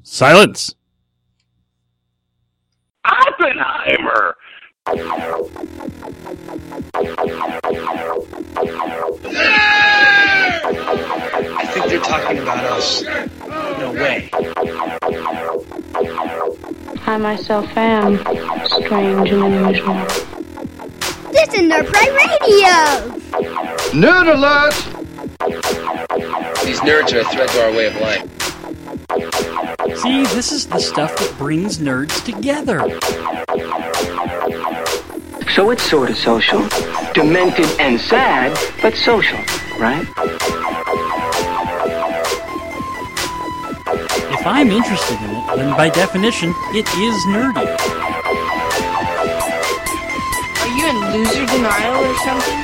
Silence! Oppenheimer! I think they're talking about us. No way. I myself am strange and unusual. This is Nerd Pride Radio! Nerd alert! These nerds are a threat to our way of life. See, this is the stuff that brings nerds together. So it's sort of social. Demented and sad, but social, right? If I'm interested in it, then by definition, it is nerdy. Are you in loser denial or something?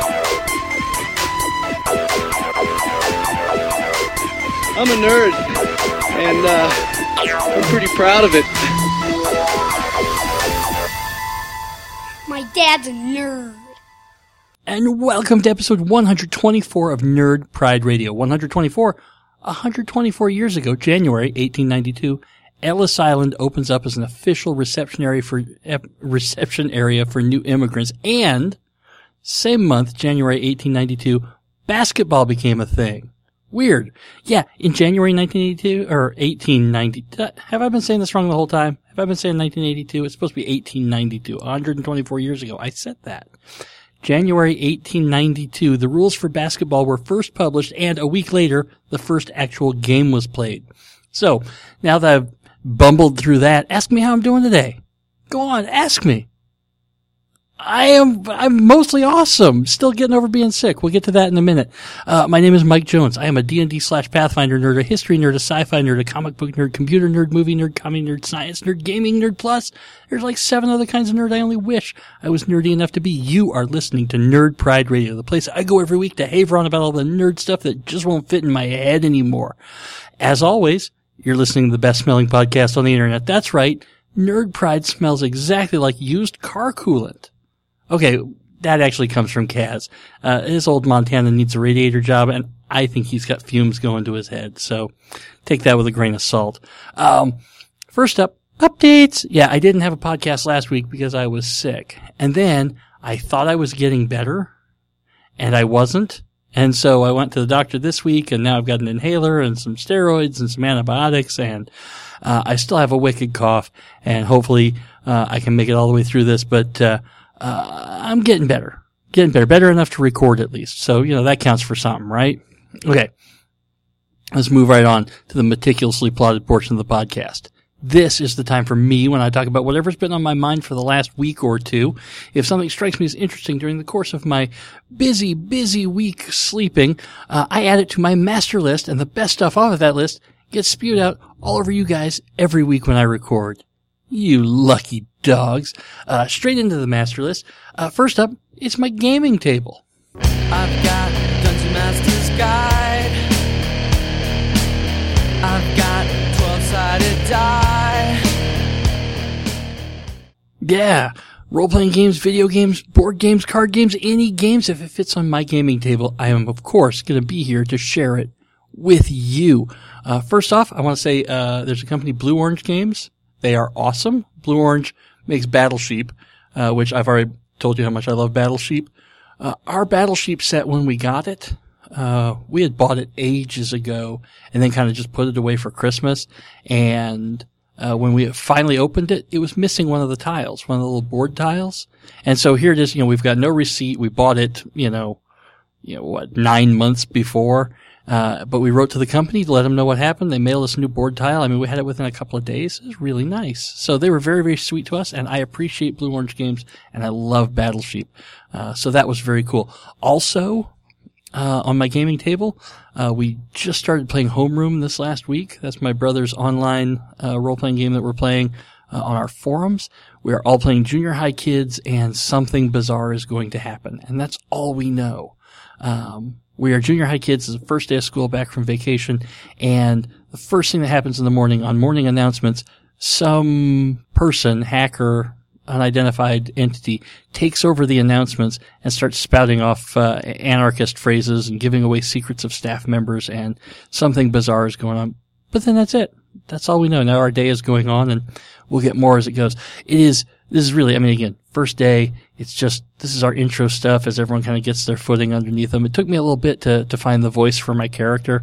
I'm a nerd, and I'm pretty proud of it. My dad's a nerd. And welcome to episode 124 of Nerd Pride Radio. 124 years ago, January 1892, Ellis Island opens up as an official reception area for new immigrants. And same month, January 1892, basketball became a thing. Weird. Yeah, in January 1982, or 1890, have I been saying this wrong the whole time? Have I been saying 1982? It's supposed to be 1892, 124 years ago. I said that. January 1892, the rules for basketball were first published, and a week later, the first actual game was played. So, now that I've bumbled through that, ask me how I'm doing today. Go on, ask me. I'm mostly awesome. Still getting over being sick. We'll get to that in a minute. My name is Mike Jones. I am a D&D/Pathfinder nerd, a history nerd, a sci-fi nerd, a comic book nerd, computer nerd, movie nerd, comedy nerd, science nerd, gaming nerd, plus there's like 7 other kinds of nerd I only wish I was nerdy enough to be. You are listening to Nerd Pride Radio, the place I go every week to haver on about all the nerd stuff that just won't fit in my head anymore. As always, you're listening to the best smelling podcast on the internet. That's right. Nerd Pride smells exactly like used car coolant. Okay, that actually comes from Kaz. His old Montana needs a radiator job, and I think he's got fumes going to his head, so take that with a grain of salt. First up, updates. Yeah, I didn't have a podcast last week because I was sick. And then I thought I was getting better, and I wasn't. And so I went to the doctor this week, and now I've got an inhaler and some steroids and some antibiotics, and I still have a wicked cough, and hopefully I can make it all the way through this, but I'm getting better. Better enough to record at least. So, that counts for something, right? Okay. Let's move right on to the meticulously plotted portion of the podcast. This is the time for me when I talk about whatever's been on my mind for the last week or two. If something strikes me as interesting during the course of my busy week sleeping, I add it to my master list, and the best stuff off of that list gets spewed out all over you guys every week when I record. You lucky dogs. Straight into the master list. First up, it's my gaming table. I've got Dungeon Master's Guide. I've got 12-sided die. Yeah. Role-playing games, video games, board games, card games, any games. If it fits on my gaming table, I am, of course, going to be here to share it with you. First off, I want to say there's a company, Blue Orange Games. They are awesome. Blue Orange makes Battle Sheep, which I've already told you how much I love Battle Sheep. Our Battle Sheep set, when we got it, we had bought it ages ago and then kind of just put it away for Christmas. And when we finally opened it, it was missing one of the tiles, one of the little board tiles. And so here it is, we've got no receipt. We bought it, 9 months before. But we wrote to the company to let them know what happened. They mailed us a new board tile. I mean, we had it within a couple of days. It was really nice. So they were very, very sweet to us, and I appreciate Blue Orange Games, and I love Battle Sheep. So that was very cool. Also, on my gaming table, we just started playing Homeroom this last week. That's my brother's online, role-playing game that we're playing, on our forums. We are all playing junior high kids, and something bizarre is going to happen. And that's all we know. We are junior high kids. It's the first day of school back from vacation, and the first thing that happens in the morning on morning announcements, some person, hacker, unidentified entity, takes over the announcements and starts spouting off anarchist phrases and giving away secrets of staff members, and something bizarre is going on. But then that's it. that's all we know. Now our day is going on, and we'll get more as it goes. This is really, I mean, again, first day, it's just, this is our intro stuff as everyone kind of gets their footing underneath them. It took me a little bit to find the voice for my character,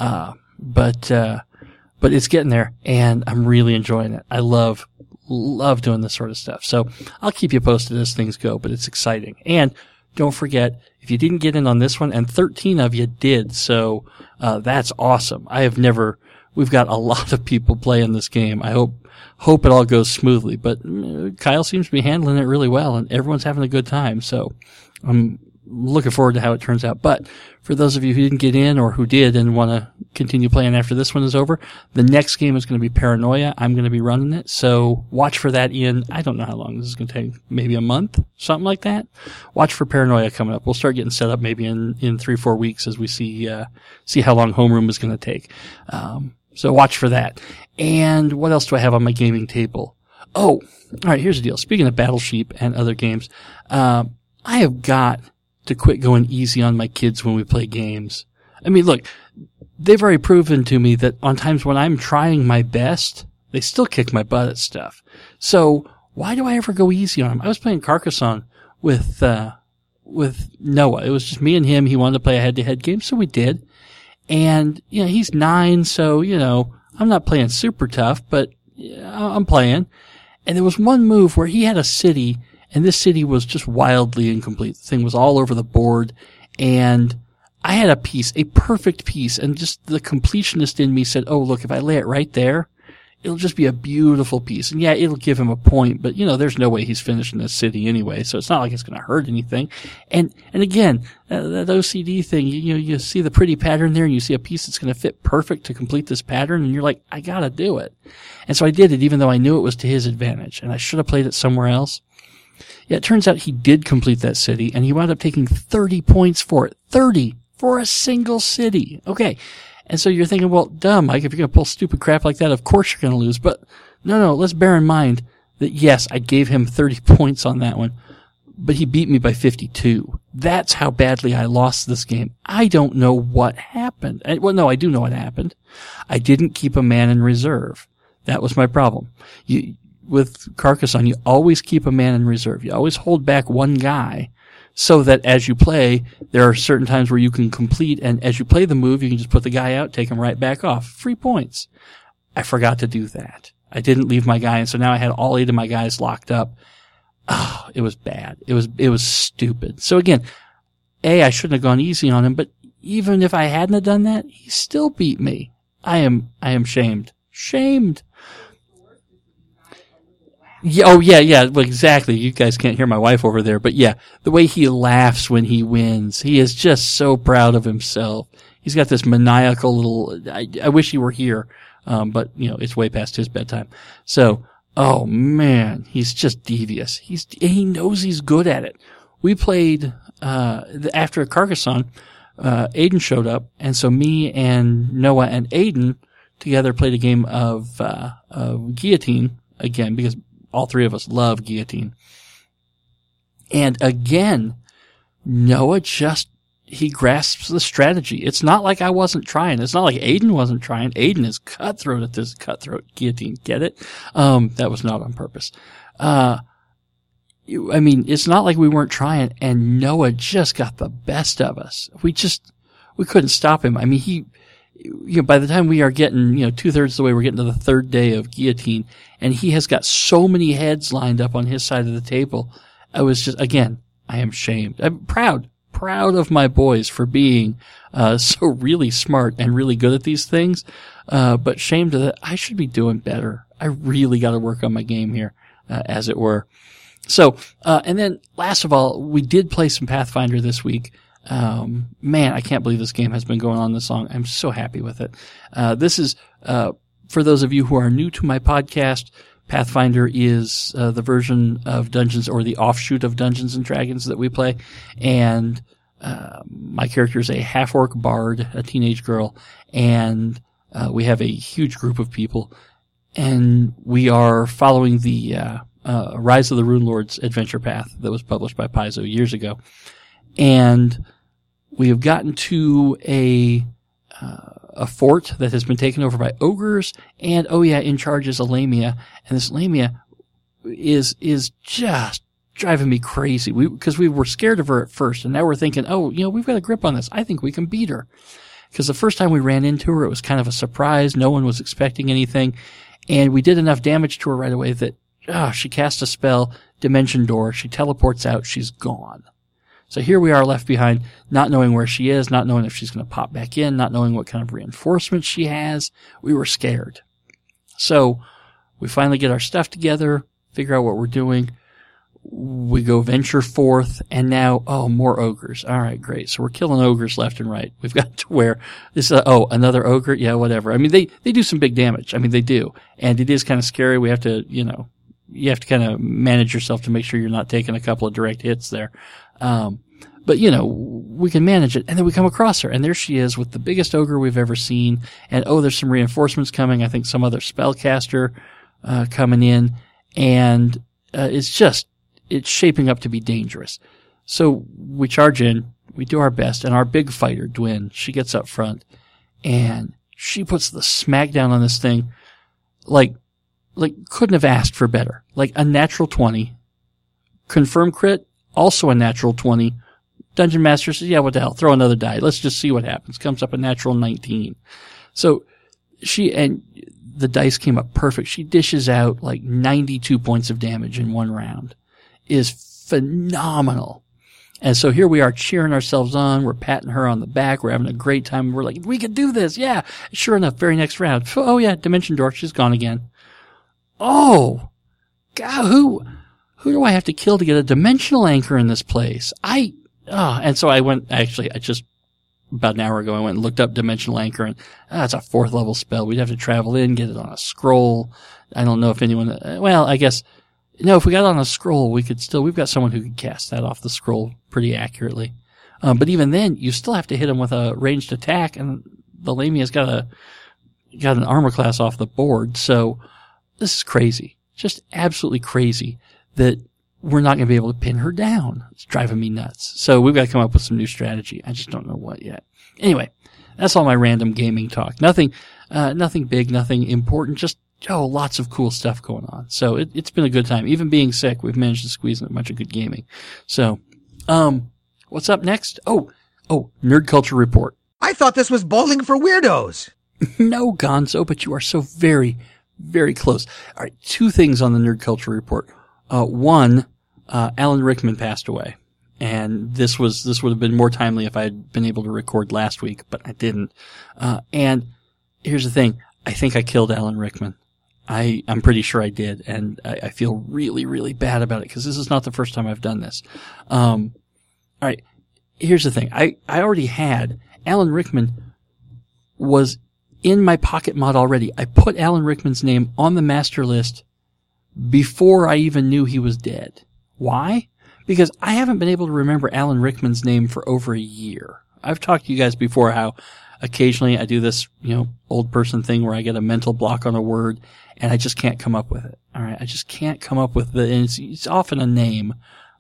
but it's getting there, and I'm really enjoying it. I love doing this sort of stuff. So I'll keep you posted as things go, but it's exciting. And don't forget, if you didn't get in on this one, and 13 of you did, so that's awesome. We've got a lot of people playing this game. I hope it all goes smoothly, but Kyle seems to be handling it really well, and everyone's having a good time, so I'm looking forward to how it turns out. But for those of you who didn't get in or who did and want to continue playing after this one is over, the next game is going to be Paranoia. I'm going to be running it, so watch for that in, I don't know how long this is going to take, maybe a month, something like that. Watch for Paranoia coming up. We'll start getting set up maybe in 3-4 weeks as we see how long Homeroom is going to take. So watch for that. And what else do I have on my gaming table? Oh, all right, here's the deal. Speaking of Battle Sheep and other games, I have got to quit going easy on my kids when we play games. I mean, look, they've already proven to me that on times when I'm trying my best, they still kick my butt at stuff. So why do I ever go easy on them? I was playing Carcassonne with Noah. It was just me and him. He wanted to play a head-to-head game, so we did. And, he's 9, so, I'm not playing super tough, but I'm playing. And there was one move where he had a city, and this city was just wildly incomplete. The thing was all over the board, and I had a piece, a perfect piece, and just the completionist in me said, oh, look, if I lay it right there, it'll just be a beautiful piece. And yeah, it'll give him a point, but there's no way he's finishing this city anyway, so it's not like it's going to hurt anything. And again, that OCD thing, you see the pretty pattern there, and you see a piece that's going to fit perfect to complete this pattern, and you're like, I gotta do it. And so I did it, even though I knew it was to his advantage, and I should have played it somewhere else. Yeah, it turns out he did complete that city, and he wound up taking 30 points for it. 30 for a single city. Okay. And so you're thinking, well, duh, Mike, if you're going to pull stupid crap like that, of course you're going to lose. But no, let's bear in mind that, yes, I gave him 30 points on that one, but he beat me by 52. That's how badly I lost this game. I don't know what happened. Well, no, I do know what happened. I didn't keep a man in reserve. That was my problem. With Carcassonne, you always keep a man in reserve. You always hold back one guy, so that as you play, there are certain times where you can complete, and as you play the move, you can just put the guy out, take him right back off. Free points. I forgot to do that. I didn't leave my guy, and so now I had all 8 of my guys locked up. Oh, it was bad. It was stupid. So again, I shouldn't have gone easy on him, but even if I hadn't have done that, he still beat me. I am shamed. Shamed. Yeah, well, exactly. You guys can't hear my wife over there, but yeah, the way he laughs when he wins, he is just so proud of himself. He's got this maniacal little, I wish he were here, but it's way past his bedtime. So, oh man, he's just devious. He knows he's good at it. We played, after Carcassonne, Aiden showed up, and so me and Noah and Aiden together played a game of Guillotine again, because all 3 of us love Guillotine. And again, Noah he grasps the strategy. It's not like I wasn't trying. It's not like Aiden wasn't trying. Aiden is cutthroat at this cutthroat Guillotine. Get it? That was not on purpose. It's not like we weren't trying, and Noah just got the best of us. We couldn't stop him. By the time we are getting, 2/3 of the way, we're getting to the 3rd day of Guillotine, and he has got so many heads lined up on his side of the table. I was just, again, I am shamed. I'm proud of my boys for being, so really smart and really good at these things, but shamed that I should be doing better. I really got to work on my game here, as it were. So, and then last of all, we did play some Pathfinder this week. Man, I can't believe this game has been going on this long. I'm so happy with it. This is, for those of you who are new to my podcast, Pathfinder is the version of Dungeons, or the offshoot of Dungeons and Dragons that we play. And my character is a half-orc bard, a teenage girl, and we have a huge group of people. And we are following the Rise of the Rune Lords adventure path that was published by Paizo years ago. And we have gotten to a a fort that has been taken over by ogres, and in charge is a Lamia, and this Lamia is just driving me crazy. Because we were scared of her at first, and now we're thinking, we've got a grip on this. I think we can beat her. Because the first time we ran into her, it was kind of a surprise. No one was expecting anything, and we did enough damage to her right away that she cast a spell, Dimension Door. She teleports out. She's gone. So here we are left behind, not knowing where she is, not knowing if she's going to pop back in, not knowing what kind of reinforcements she has. We were scared. So we finally get our stuff together, figure out what we're doing. We go venture forth, and now, more ogres. All right, great. So we're killing ogres left and right. We've got to where this is, another ogre? Yeah, whatever. I mean, they do some big damage. I mean, they do. And it is kind of scary. We have to, you have to kind of manage yourself to make sure you're not taking a couple of direct hits there. But we can manage it. And then we come across her, and there she is with the biggest ogre we've ever seen. And there's some reinforcements coming. I think some other spellcaster, coming in. And, it's shaping up to be dangerous. So we charge in, we do our best, and our big fighter, Dwin, she gets up front, and she puts the smackdown on this thing like couldn't have asked for better. Like a natural 20. Confirm crit, also a natural 20. Dungeon Master says, yeah, what the hell, throw another die. Let's just see what happens. Comes up a natural 19. So the dice came up perfect. She dishes out like 92 points of damage in one round. Is phenomenal. And so here we are cheering ourselves on. We're patting her on the back. We're having a great time. We're like, we can do this. Yeah. Sure enough, very next round. Dimension Door. She's gone again. Oh, God, who do I have to kill to get a dimensional anchor in this place? And so I just about an hour ago, I went and looked up dimensional anchor, and it's a 4th level spell. We'd have to travel in, get it on a scroll. I don't know if anyone, I guess, no, if we got it on a scroll, we've got someone who could cast that off the scroll pretty accurately. But even then, you still have to hit him with a ranged attack, and the Lamia's got an armor class off the board. So this is crazy. Just absolutely crazy that we're not going to be able to pin her down. It's driving me nuts. So we've got to come up with some new strategy. I just don't know what yet. Anyway, that's all my random gaming talk. Nothing big, nothing important, just lots of cool stuff going on. So it's been a good time. Even being sick, we've managed to squeeze in a bunch of good gaming. So, what's up next? Nerd Culture Report. I thought this was bowling for weirdos. No, Gonzo, but you are so very, very close. All right, 2 things on the Nerd Culture Report. One, Alan Rickman passed away. And this would have been more timely if I had been able to record last week, but I didn't. And here's the thing. I think I killed Alan Rickman. I'm pretty sure I did, and I feel really, really bad about it because this is not the first time I've done this. All right, here's the thing. I already had Alan Rickman was in my Pocket Mod already. I put Alan Rickman's name on the master list before I even knew he was dead. Why? Because I haven't been able to remember Alan Rickman's name for over a year. I've talked to you guys before how occasionally I do this, old person thing where I get a mental block on a word and I just can't come up with it. All right. I just can't come up with and it's often a name.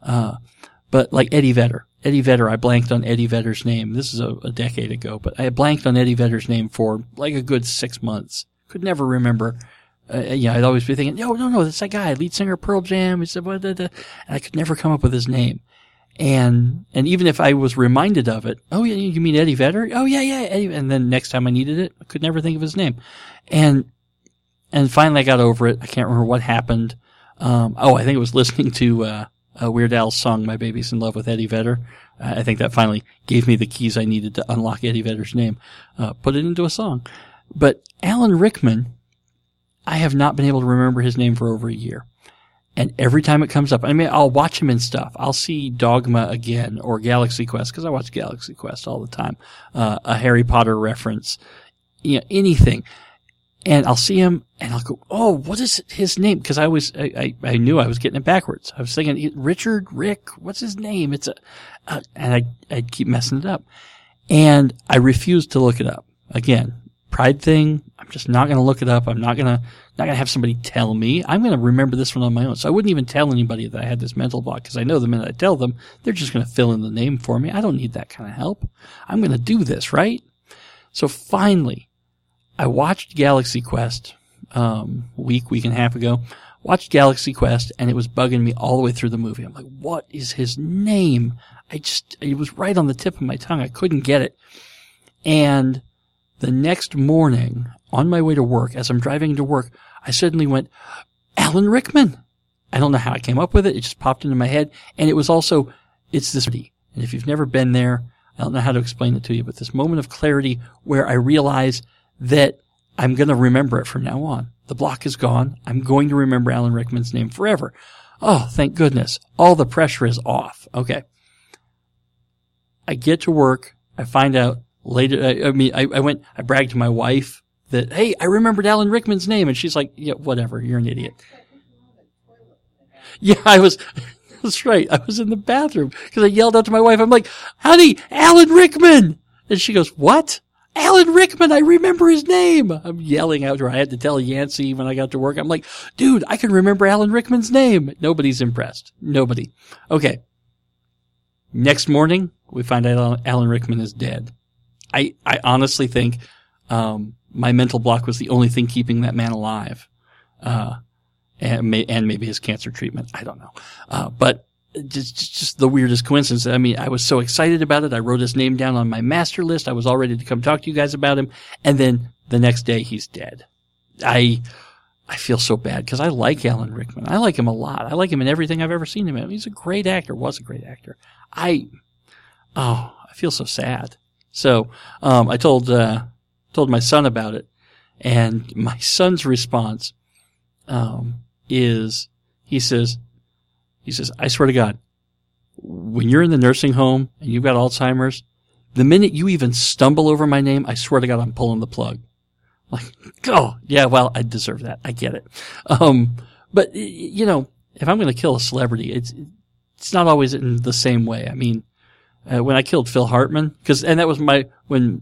But like Eddie Vedder, I blanked on Eddie Vedder's name. This is a decade ago, but I blanked on Eddie Vedder's name for like a good 6 months. Could never remember. I'd always be thinking, no, that's that guy, lead singer Pearl Jam. He said, and I could never come up with his name. And even if I was reminded of it, oh yeah, you mean Eddie Vedder? Oh yeah, Eddie. And then next time I needed it, I could never think of his name. And finally I got over it. I can't remember what happened. I think it was listening to, Weird Al's song, My Baby's in Love with Eddie Vedder. I think that finally gave me the keys I needed to unlock Eddie Vedder's name, put it into a song. But Alan Rickman, I have not been able to remember his name for over a year. And every time it comes up, I'll watch him in stuff. I'll see Dogma again or Galaxy Quest, because I watch Galaxy Quest all the time. A Harry Potter reference, anything. And I'll see him and I'll go, oh, what is his name? Because I knew I was getting it backwards. I was thinking, Rick, what's his name? And I'd keep messing it up. And I refused to look it up. Again, pride thing. I'm just not going to look it up. I'm not going to have somebody tell me. I'm going to remember this one on my own. So I wouldn't even tell anybody that I had this mental block, because I know the minute I tell them, they're just going to fill in the name for me. I don't need that kind of help. I'm going to do this, right? So finally, I watched Galaxy Quest, week and a half ago. Watched Galaxy Quest, and it was bugging me all the way through the movie. I'm like, what is his name? It was right on the tip of my tongue. I couldn't get it. And the next morning, on my way to work, as I'm driving to work, I suddenly went, Alan Rickman. I don't know how I came up with it. It just popped into my head. And it was also, it's this, and if you've never been there, I don't know how to explain it to you, but this moment of clarity where I realize that I'm going to remember it from now on. The block is gone. I'm going to remember Alan Rickman's name forever. Oh, thank goodness. All the pressure is off. Okay. I get to work. I find out later. I bragged to my wife that, hey, I remembered Alan Rickman's name. And she's like, yeah, whatever. You're an idiot. Yeah, that's right. I was in the bathroom because I yelled out to my wife. I'm like, honey, Alan Rickman. And she goes, what? Alan Rickman, I remember his name. I'm yelling out to her. I had to tell Yancey when I got to work. I'm like, dude, I can remember Alan Rickman's name. Nobody's impressed. Nobody. Okay. Next morning, we find out Alan Rickman is dead. I honestly think, my mental block was the only thing keeping that man alive. And maybe his cancer treatment. I don't know. But just the weirdest coincidence. I mean, I was so excited about it. I wrote his name down on my master list. I was all ready to come talk to you guys about him. And then the next day he's dead. I feel so bad because I like Alan Rickman. I like him a lot. I like him in everything I've ever seen him in. He's a great actor, was a great actor. I feel so sad. So, I told my son about it, and my son's response, is he says, I swear to God, when you're in the nursing home and you've got Alzheimer's, the minute you even stumble over my name, I swear to God, I'm pulling the plug. Like, oh, yeah, well, I deserve that. I get it. But, you know, if I'm going to kill a celebrity, it's not always in the same way. I mean, when I killed Phil Hartman, and that was when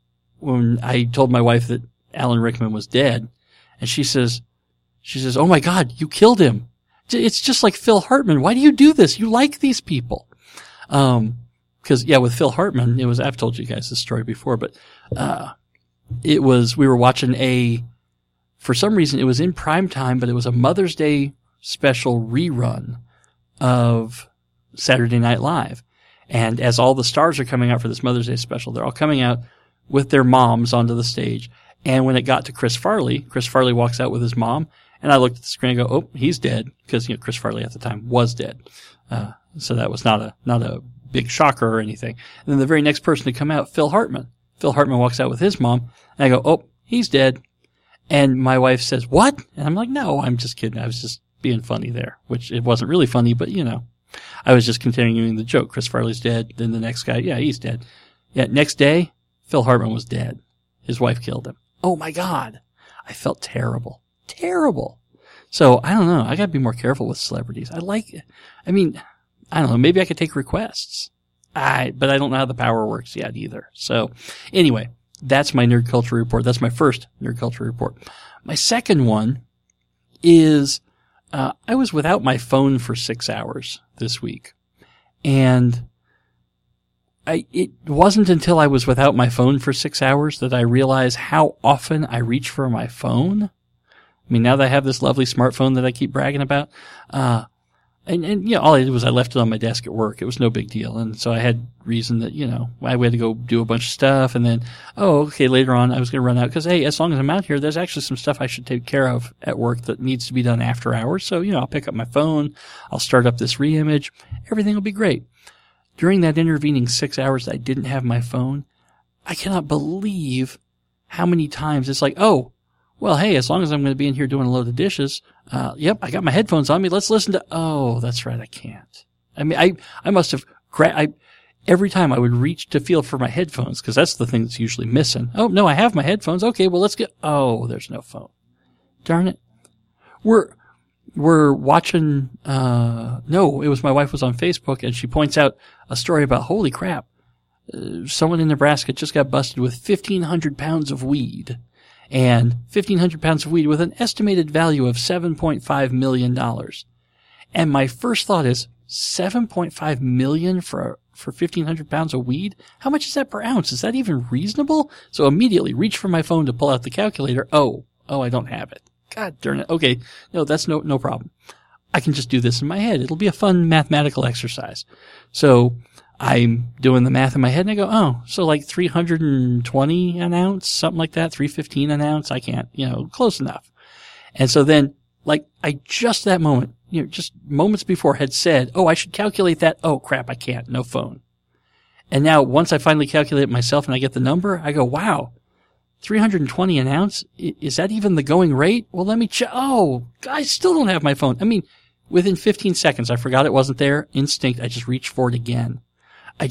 I told my wife that Alan Rickman was dead, and she says, oh my God, you killed him. It's just like Phil Hartman. Why do you do this? You like these people. Cause yeah, with Phil Hartman, I've told you guys this story before, but, we were watching for some reason it was in prime time, but it was a Mother's Day special rerun of Saturday Night Live. And as all the stars are coming out for this Mother's Day special, they're all coming out with their moms onto the stage. And when it got to Chris Farley walks out with his mom. And I looked at the screen and go, oh, he's dead. Because, Chris Farley at the time was dead. So that was not a big shocker or anything. And then the very next person to come out, Phil Hartman. Phil Hartman walks out with his mom. And I go, oh, he's dead. And my wife says, what? And I'm like, no, I'm just kidding. I was just being funny there, which it wasn't really funny, but I was just continuing the joke. Chris Farley's dead. Then the next guy, yeah, he's dead. Yeah, next day, Phil Hartman was dead. His wife killed him. Oh my God. I felt terrible. Terrible. So I don't know. I gotta be more careful with celebrities. I don't know. Maybe I could take requests. But I don't know how the power works yet either. So anyway, that's my nerd culture report. That's my first nerd culture report. My second one is, I was without my phone for 6 hours this week. And it wasn't until I was without my phone for 6 hours that I realized how often I reach for my phone. I mean, now that I have this lovely smartphone that I keep bragging about, all I did was I left it on my desk at work. It was no big deal. And so I had reason that, I had to go do a bunch of stuff. And then, later on I was going to run out because, hey, as long as I'm out here, there's actually some stuff I should take care of at work that needs to be done after hours. So, I'll pick up my phone. I'll start up this reimage. Everything will be great. During that intervening 6 hours that I didn't have my phone, I cannot believe how many times it's like, oh, well, hey, as long as I'm going to be in here doing a load of dishes, yep, I got my headphones on me. Let's listen to, oh, that's right, I can't. I mean, I must have, every time I would reach to feel for my headphones, because that's the thing that's usually missing. Oh, no, I have my headphones. Okay, well, let's get, oh, there's no phone. Darn it. We're watching, it was my wife was on Facebook and she points out a story about, holy crap, someone in Nebraska just got busted with 1,500 pounds of weed. And 1,500 pounds of weed with an estimated value of $7.5 million. And my first thought is, $7.5 million for for 1,500 pounds of weed? How much is that per ounce? Is that even reasonable? So immediately reach for my phone to pull out the calculator. Oh, I don't have it. God darn it. Okay. No, that's no problem. I can just do this in my head. It'll be a fun mathematical exercise. So I'm doing the math in my head and I go, so like 320 an ounce, something like that, 315 an ounce. I can't, close enough. And so then, like, I just that moment, just moments before had said, I should calculate that. Oh crap, I can't. No phone. And now once I finally calculate it myself and I get the number, I go, wow, 320 an ounce? Is that even the going rate? Well, let me check. Oh, I still don't have my phone. I mean, within 15 seconds, I forgot it wasn't there. Instinct, I just reached for it again. I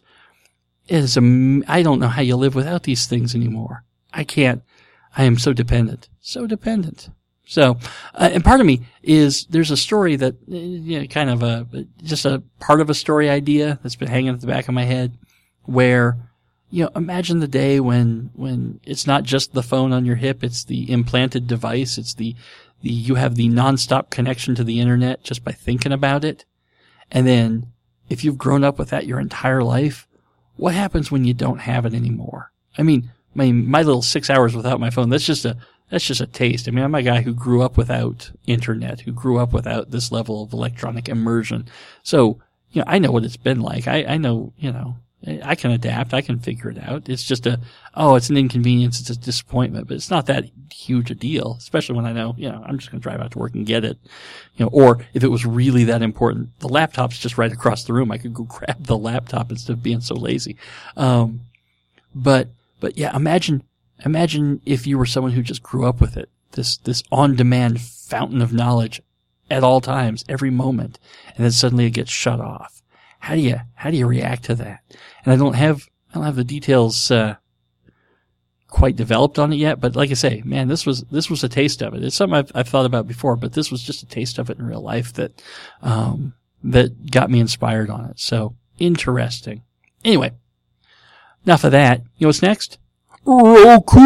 don't know how you live without these things anymore. I can't. I am so dependent. So dependent. So, and part of me is, there's a story that, kind of just a part of a story idea that's been hanging at the back of my head where, imagine the day when it's not just the phone on your hip, it's the implanted device, it's you have the nonstop connection to the internet just by thinking about it. And then if you've grown up with that your entire life, what happens when you don't have it anymore? I mean, my little 6 hours without my phone, that's just a taste. I mean, I'm a guy who grew up without internet, who grew up without this level of electronic immersion. So, I know what it's been like. I know, I can adapt. I can figure it out. It's just it's an inconvenience. It's a disappointment, but it's not that huge a deal, especially when I know, I'm just going to drive out to work and get it. Or if it was really that important, the laptop's just right across the room. I could go grab the laptop instead of being so lazy. But yeah, imagine if you were someone who just grew up with it, this on-demand fountain of knowledge at all times, every moment, and then suddenly it gets shut off. How do you react to that? And I don't have the details quite developed on it yet, but like I say, man, this was a taste of it. It's something I've thought about before, but this was just a taste of it in real life that got me inspired on it. So interesting. Anyway, enough of that. You know what's next? Roku!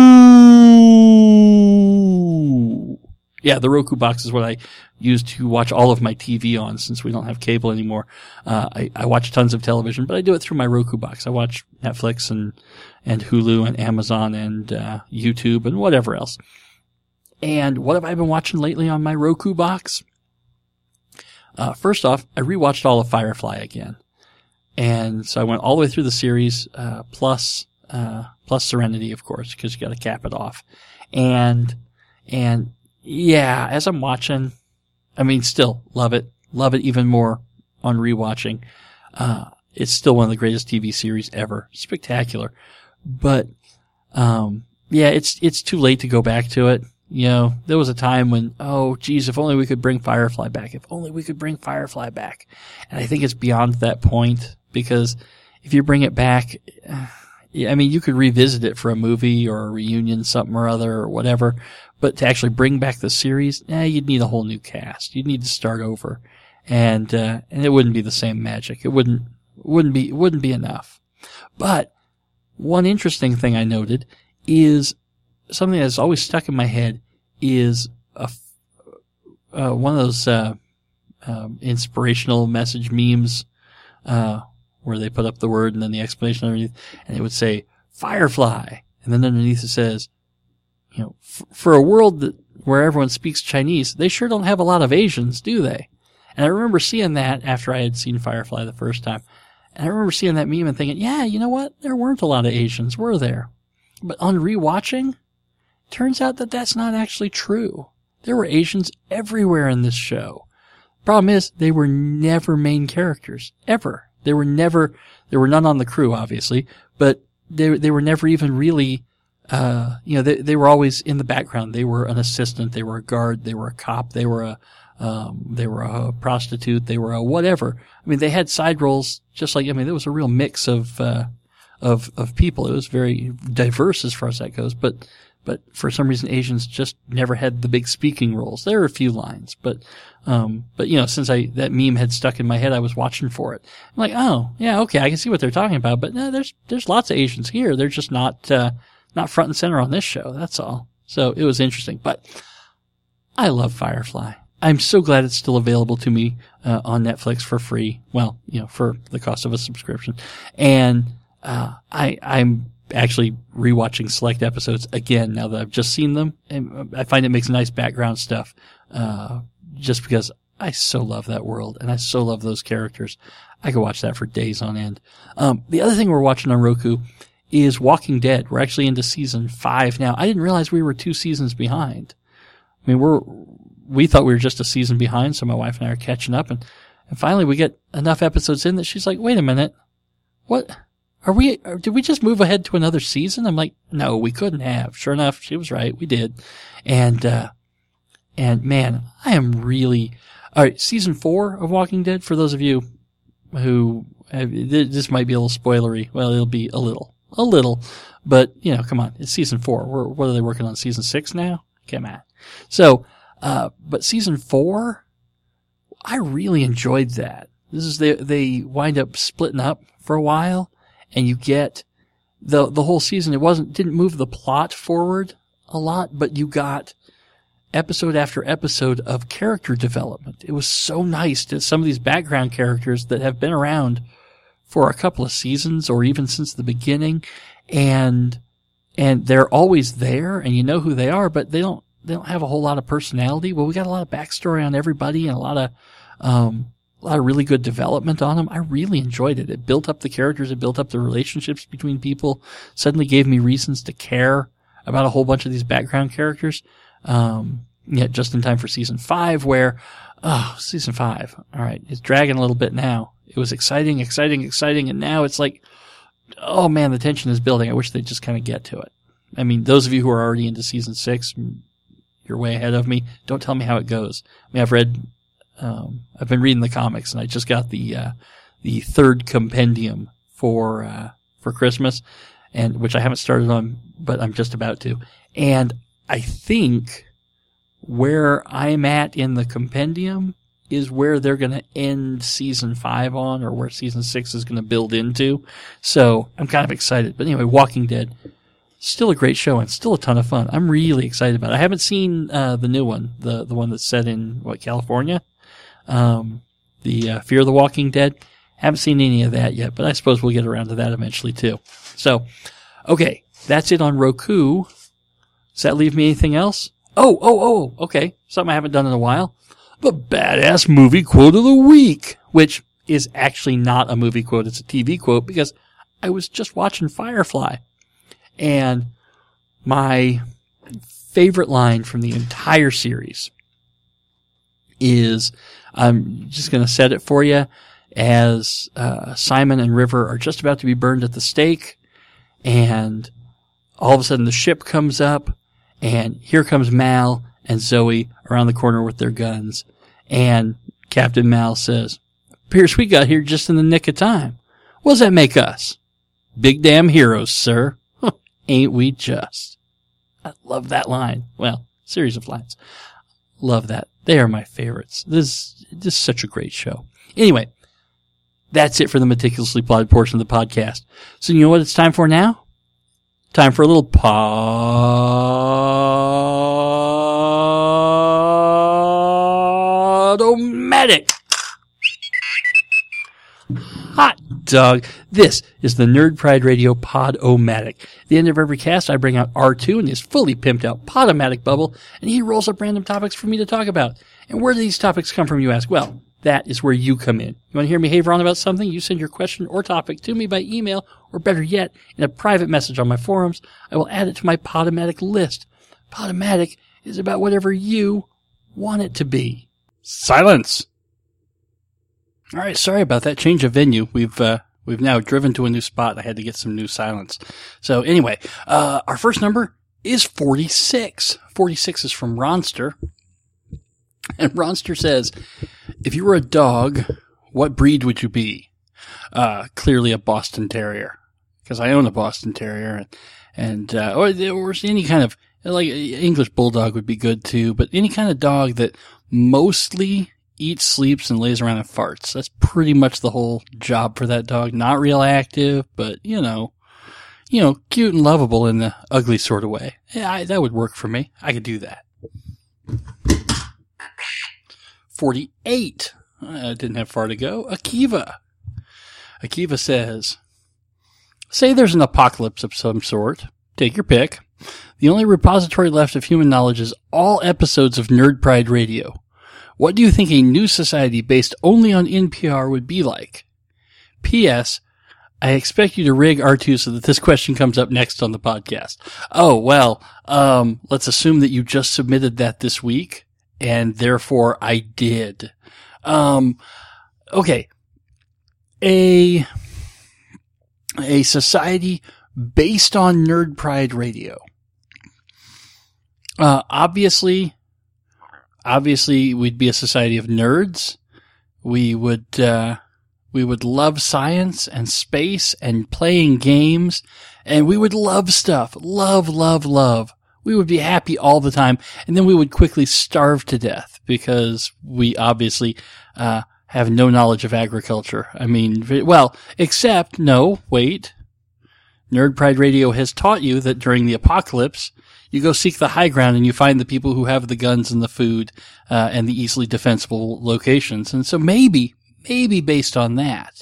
Yeah, the Roku box is what I use to watch all of my TV on since we don't have cable anymore. I watch tons of television, but I do it through my Roku box. I watch Netflix and Hulu and Amazon and YouTube and whatever else. And what have I been watching lately on my Roku box? First off, I rewatched all of Firefly again. And so I went all the way through the series, plus Serenity, of course, because you got to cap it off. And yeah, as I'm watching, I mean, still love it even more on rewatching. It's still one of the greatest TV series ever. Spectacular. But, yeah, it's too late to go back to it. There was a time when, if only we could bring Firefly back. If only we could bring Firefly back. And I think it's beyond that point, because if you bring it back, I mean, you could revisit it for a movie or a reunion, something or other or whatever, but to actually bring back the series, you'd need a whole new cast. You'd need to start over. And it wouldn't be the same magic. It wouldn't be enough. But one interesting thing I noted is something that's always stuck in my head is one of those inspirational message memes where they put up the word and then the explanation underneath, and it would say Firefly, and then underneath it says, for a world where everyone speaks Chinese, they sure don't have a lot of Asians, do they? And I remember seeing that after I had seen Firefly the first time, and I remember seeing that meme and thinking, yeah, you know what? There weren't a lot of Asians, were there? But on rewatching, turns out that that's not actually true. There were Asians everywhere in this show. Problem is, they were never main characters. Ever. There were none on the crew, obviously, but they were never even really, they were always in the background. They were an assistant, they were a guard, they were a cop, they were a prostitute, they were a whatever. I mean, they had side roles there was a real mix of people. It was very diverse as far as that goes, but for some reason Asians just never had the big speaking roles. There were a few lines, but since that meme had stuck in my head, I was watching for it. I'm like, oh, yeah, okay, I can see what they're talking about, but no, there's lots of Asians here. They're just not front and center on this show. That's all. So it was interesting, but I love Firefly. I'm so glad it's still available to me on Netflix for free. Well, for the cost of a subscription. And I'm actually rewatching select episodes again now that I've just seen them. And I find it makes nice background stuff just because I so love that world and I so love those characters. I could watch that for days on end. The other thing we're watching on Roku is Walking Dead. We're actually into season 5 now. I didn't realize we were 2 seasons behind. I mean, we thought we were just a season behind, so my wife and I are catching up, and finally we get enough episodes in that she's like, wait a minute, what? Did we just move ahead to another season? I'm like, no, we couldn't have. Sure enough, she was right, we did. And man, I am really, alright, season 4 of Walking Dead, for those of you who, this might be a little spoilery, well, it'll be a little, but, come on, it's season 4. What are they working on, season 6 now? Come on. So, but season 4, I really enjoyed that. This is, they wind up splitting up for a while, and you get the whole season. Didn't move the plot forward a lot, but you got episode after episode of character development. It was so nice to some of these background characters that have been around for a couple of seasons or even since the beginning, and they're always there, and you know who they are, but they don't have a whole lot of personality. Well, we got a lot of backstory on everybody and a lot of really good development on them. I really enjoyed it. It built up the characters. It built up the relationships between people. Suddenly gave me reasons to care about a whole bunch of these background characters. Just in time for season 5 where, season 5. All right. It's dragging a little bit now. It was exciting. And now it's like, oh man, the tension is building. I wish they'd just kind of get to it. I mean, those of you who are already into season 6, you're way ahead of me. Don't tell me how it goes. I mean, I've been reading the comics, and I just got the 3rd compendium for Christmas, and which I haven't started on, but I'm just about to. And I think where I'm at in the compendium is where they're going to end season 5 on, or where season 6 is going to build into. So I'm kind of excited. But anyway, Walking Dead. Still a great show and still a ton of fun. I'm really excited about it. I haven't seen the new one, the one that's set in California, the Fear of the Walking Dead. Haven't seen any of that yet, but I suppose we'll get around to that eventually too. So, okay, that's it on Roku. Does that leave me anything else? Oh, okay, something I haven't done in a while. The Badass Movie Quote of the Week, which is actually not a movie quote; it's a TV quote because I was just watching Firefly. And my favorite line from the entire series is, I'm just going to set it for you, as Simon and River are just about to be burned at the stake, and all of a sudden the ship comes up, and here comes Mal and Zoe around the corner with their guns, and Captain Mal says, "Pierce, we got here just in the nick of time. What does that make us? Big damn heroes, sir. Ain't we just?" I love that line. Well, series of lines. Love that. They are my favorites. This is such a great show. Anyway, that's it for the meticulously plotted portion of the podcast. So you know what it's time for now? Time for a little Pod-O-Matic. Hot dog. This is the Nerd Pride Radio Pod-O-Matic. At the end of every cast, I bring out R2 and his fully pimped out Pod-O-Matic bubble, and he rolls up random topics for me to talk about. And where do these topics come from, you ask? Well, that is where you come in. You want to hear me haver on about something? You send your question or topic to me by email, or better yet, in a private message on my forums. I will add it to my Pod-O-Matic list. Pod-O-Matic is about whatever you want it to be. Silence! All right, sorry about that change of venue. We've now driven to a new spot. I had to get some new silence. So anyway, our first number is 46. 46 is from Ronster. And Ronster says, if you were a dog, what breed would you be? Clearly a Boston Terrier. Because I own a Boston Terrier. Or any kind of, like English Bulldog would be good too, but any kind of dog that mostly eats, sleeps, and lays around and farts. That's pretty much the whole job for that dog. Not real active, but, you know, cute and lovable in the ugly sort of way. Yeah, that would work for me. I could do that. 48. I didn't have far to go. Akiva says, say there's an apocalypse of some sort. Take your pick. The only repository left of human knowledge is all episodes of Nerd Pride Radio. What do you think a new society based only on NPR would be like? P.S. I expect you to rig R2 so that this question comes up next on the podcast. Oh, well, let's assume that you just submitted that this week, and therefore I did. Okay. A society based on Nerd Pride Radio. Obviously we'd be a society of nerds. We would love science and space and playing games, and we would love stuff. Love. We would be happy all the time, and then we would quickly starve to death because we obviously have no knowledge of agriculture. I mean, well, except, no, wait. Nerd Pride Radio has taught you that during the apocalypse, you go seek the high ground and you find the people who have the guns and the food and the easily defensible locations. And so maybe based on that,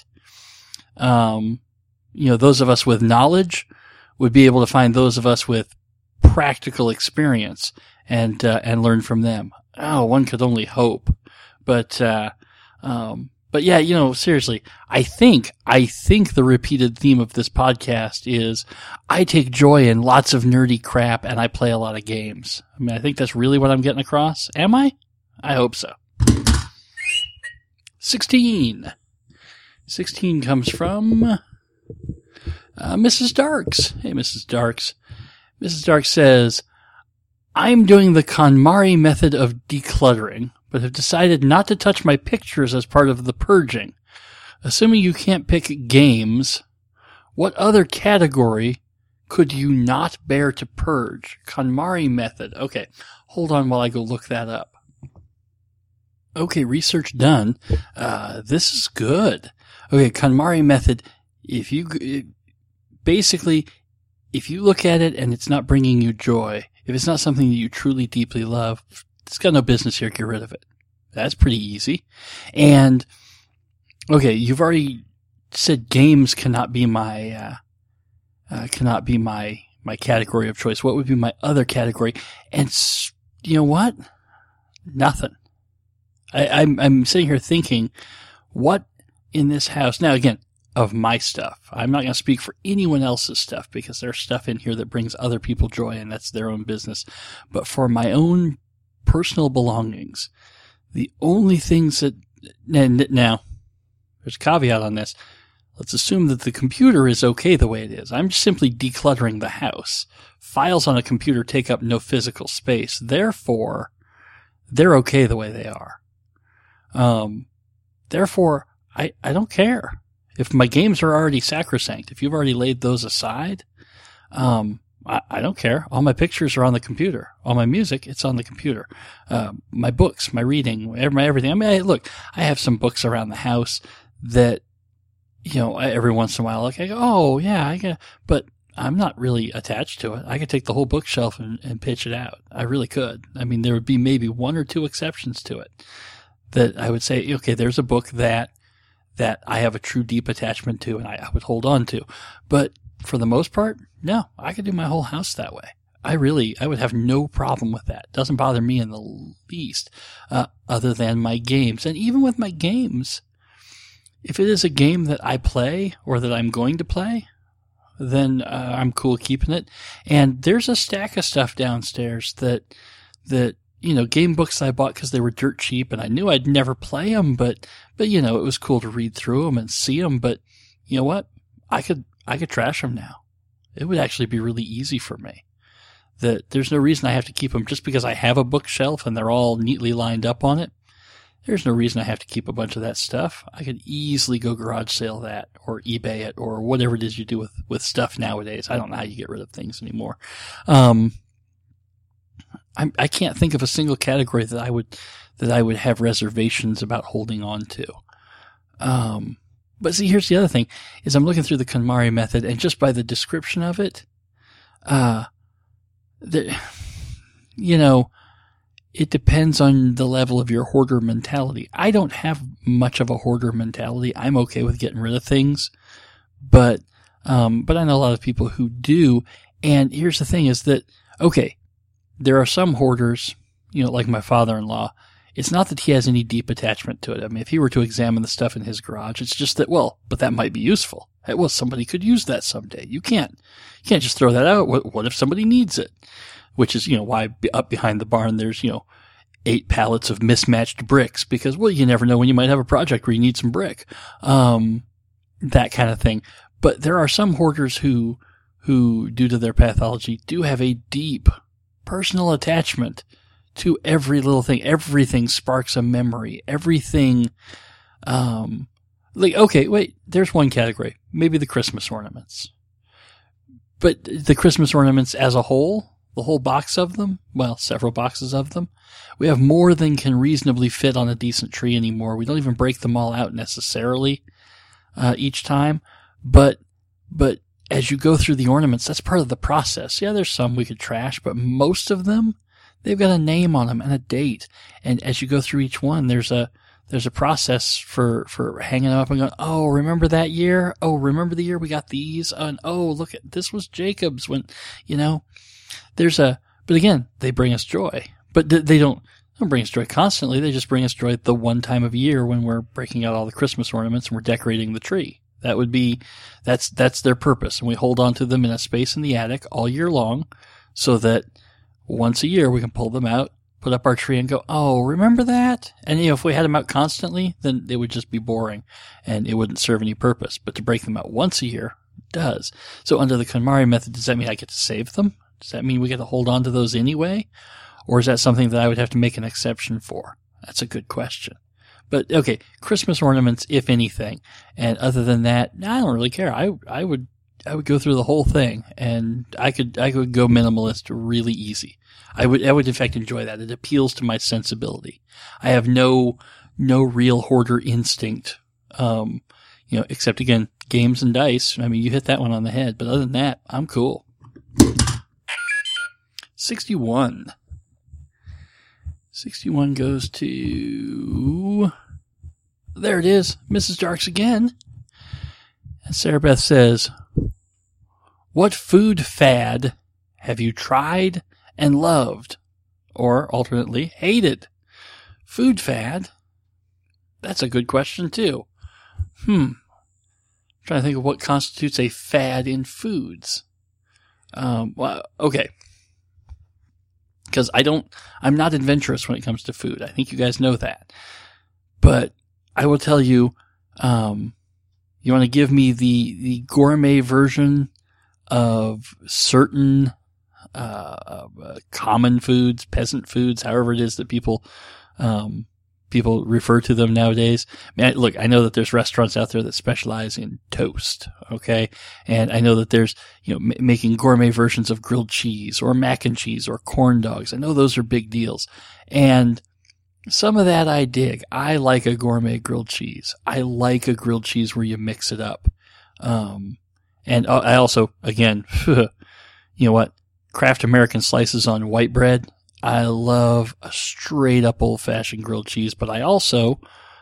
those of us with knowledge would be able to find those of us with practical experience and learn from them. Oh, one could only hope. But yeah, seriously, I think the repeated theme of this podcast is I take joy in lots of nerdy crap and I play a lot of games. I mean, I think that's really what I'm getting across. Am I? I hope so. 16. 16 comes from Mrs. Darks. Hey, Mrs. Darks. Mrs. Darks says, I'm doing the KonMari method of decluttering, but have decided not to touch my pictures as part of the purging. Assuming you can't pick games, what other category could you not bear to purge? KonMari method. Okay, hold on while I go look that up. Okay, research done. This is good. Okay, KonMari method. If you look at it and it's not bringing you joy, if it's not something that you truly deeply love, it's got no business here. Get rid of it. That's pretty easy. And okay, you've already said games cannot be my category of choice. What would be my other category? And you know what? Nothing. I'm sitting here thinking, what in this house now? Again, of my stuff. I'm not going to speak for anyone else's stuff because there's stuff in here that brings other people joy, and that's their own business. But for my own personal belongings, the only things that now there's a caveat on this. Let's assume that the computer is okay the way it is. I'm simply decluttering the house. Files on a computer take up no physical space. Therefore, they're okay the way they are. Therefore, I don't care. If my games are already sacrosanct, if you've already laid those aside, I don't care. All my pictures are on the computer. All my music, it's on the computer. My books, my reading, my everything. I mean, look, I have some books around the house that, every once in a while, I go, oh, yeah, but I'm not really attached to it. I could take the whole bookshelf and pitch it out. I really could. I mean, there would be maybe one or two exceptions to it that I would say, okay, there's a book that I have a true deep attachment to and I would hold on to. But for the most part, no, I could do my whole house that way. I would have no problem with that. It doesn't bother me in the least, other than my games. And even with my games, if it is a game that I play or that I'm going to play, then I'm cool keeping it. And there's a stack of stuff downstairs that game books I bought because they were dirt cheap and I knew I'd never play them, but it was cool to read through them and see them. But you know what? I could trash them now. It would actually be really easy for me. That there's no reason I have to keep them just because I have a bookshelf and they're all neatly lined up on it. There's no reason I have to keep a bunch of that stuff. I could easily go garage sale that or eBay it or whatever it is you do with stuff nowadays. I don't know how you get rid of things anymore. I can't think of a single category that I would have reservations about holding on to. But see, here's the other thing: is I'm looking through the KonMari method, and just by the description of it, it depends on the level of your hoarder mentality. I don't have much of a hoarder mentality. I'm okay with getting rid of things, but I know a lot of people who do. And here's the thing is that, okay, there are some hoarders, like my father-in-law. It's not that he has any deep attachment to it. I mean, if he were to examine the stuff in his garage, it's just that, but that might be useful. Well, somebody could use that someday. You can't just throw that out. What if somebody needs it? Which is, why up behind the barn there's, 8 pallets of mismatched bricks because, you never know when you might have a project where you need some brick. That kind of thing. But there are some hoarders who, due to their pathology, do have a deep personal attachment to every little thing. Everything sparks a memory. Everything, okay, wait, there's one category. Maybe the Christmas ornaments. But the Christmas ornaments as a whole, the whole box of them, several boxes of them, we have more than can reasonably fit on a decent tree anymore. We don't even break them all out necessarily, each time. But as you go through the ornaments, that's part of the process. Yeah, there's some we could trash, but most of them, they've got a name on them and a date. And as you go through each one, there's a process for hanging them up and going, oh, remember that year? Oh, remember the year we got these? And oh, look this was Jacob's when, but again, they bring us joy, but they don't bring us joy constantly. They just bring us joy the one time of year when we're breaking out all the Christmas ornaments and we're decorating the tree. That's their purpose. And we hold on to them in a space in the attic all year long so that once a year we can pull them out, put up our tree and go, oh, remember that? And if we had them out constantly, then they would just be boring and it wouldn't serve any purpose. But to break them out once a year does. So under the KonMari method, does that mean I get to save them? Does that mean we get to hold on to those anyway? Or is that something that I would have to make an exception for? That's a good question. But okay, Christmas ornaments, if anything. And other than that, I don't really care. I would go through the whole thing and I could go minimalist really easy. I would in fact enjoy that. It appeals to my sensibility. I have no real hoarder instinct. Except again, games and dice. I mean, you hit that one on the head, but other than that, I'm cool. 61. 61 goes to, there it is, Mrs. Darks again. And Sarah Beth says, what food fad have you tried and loved? Or alternately, hated? Food fad? That's a good question too. I'm trying to think of what constitutes a fad in foods. Okay. Because I'm not adventurous when it comes to food. I think you guys know that. But I will tell you, you want to give me the gourmet version of certain, common foods, peasant foods, however it is that people refer to them nowadays. Look, I know that there's restaurants out there that specialize in toast, okay? And I know that there's, making gourmet versions of grilled cheese or mac and cheese or corn dogs. I know those are big deals. And some of that I dig. I like a gourmet grilled cheese. I like a grilled cheese where you mix it up. And I also, again, you know what? Kraft American slices on white bread. I love a straight up old fashioned grilled cheese, but I also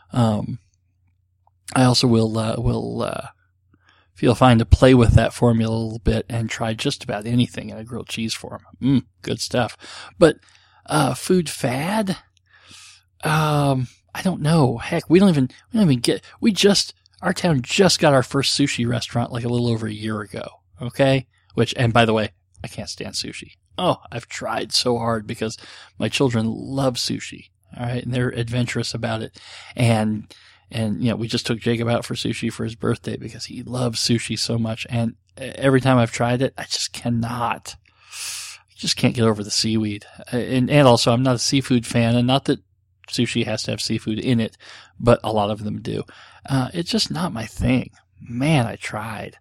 will feel fine to play with that formula a little bit and try just about anything in a grilled cheese form. Good stuff. But food fad? I don't know. Heck, we don't even get. Our town just got our first sushi restaurant like a little over a year ago. Okay, and by the way, I can't stand sushi. Oh, I've tried so hard because my children love sushi. All right. And they're adventurous about it. And we just took Jacob out for sushi for his birthday because he loves sushi so much. And every time I've tried it, I just can't get over the seaweed. And also I'm not a seafood fan, and not that sushi has to have seafood in it, but a lot of them do. It's just not my thing. Man, I tried.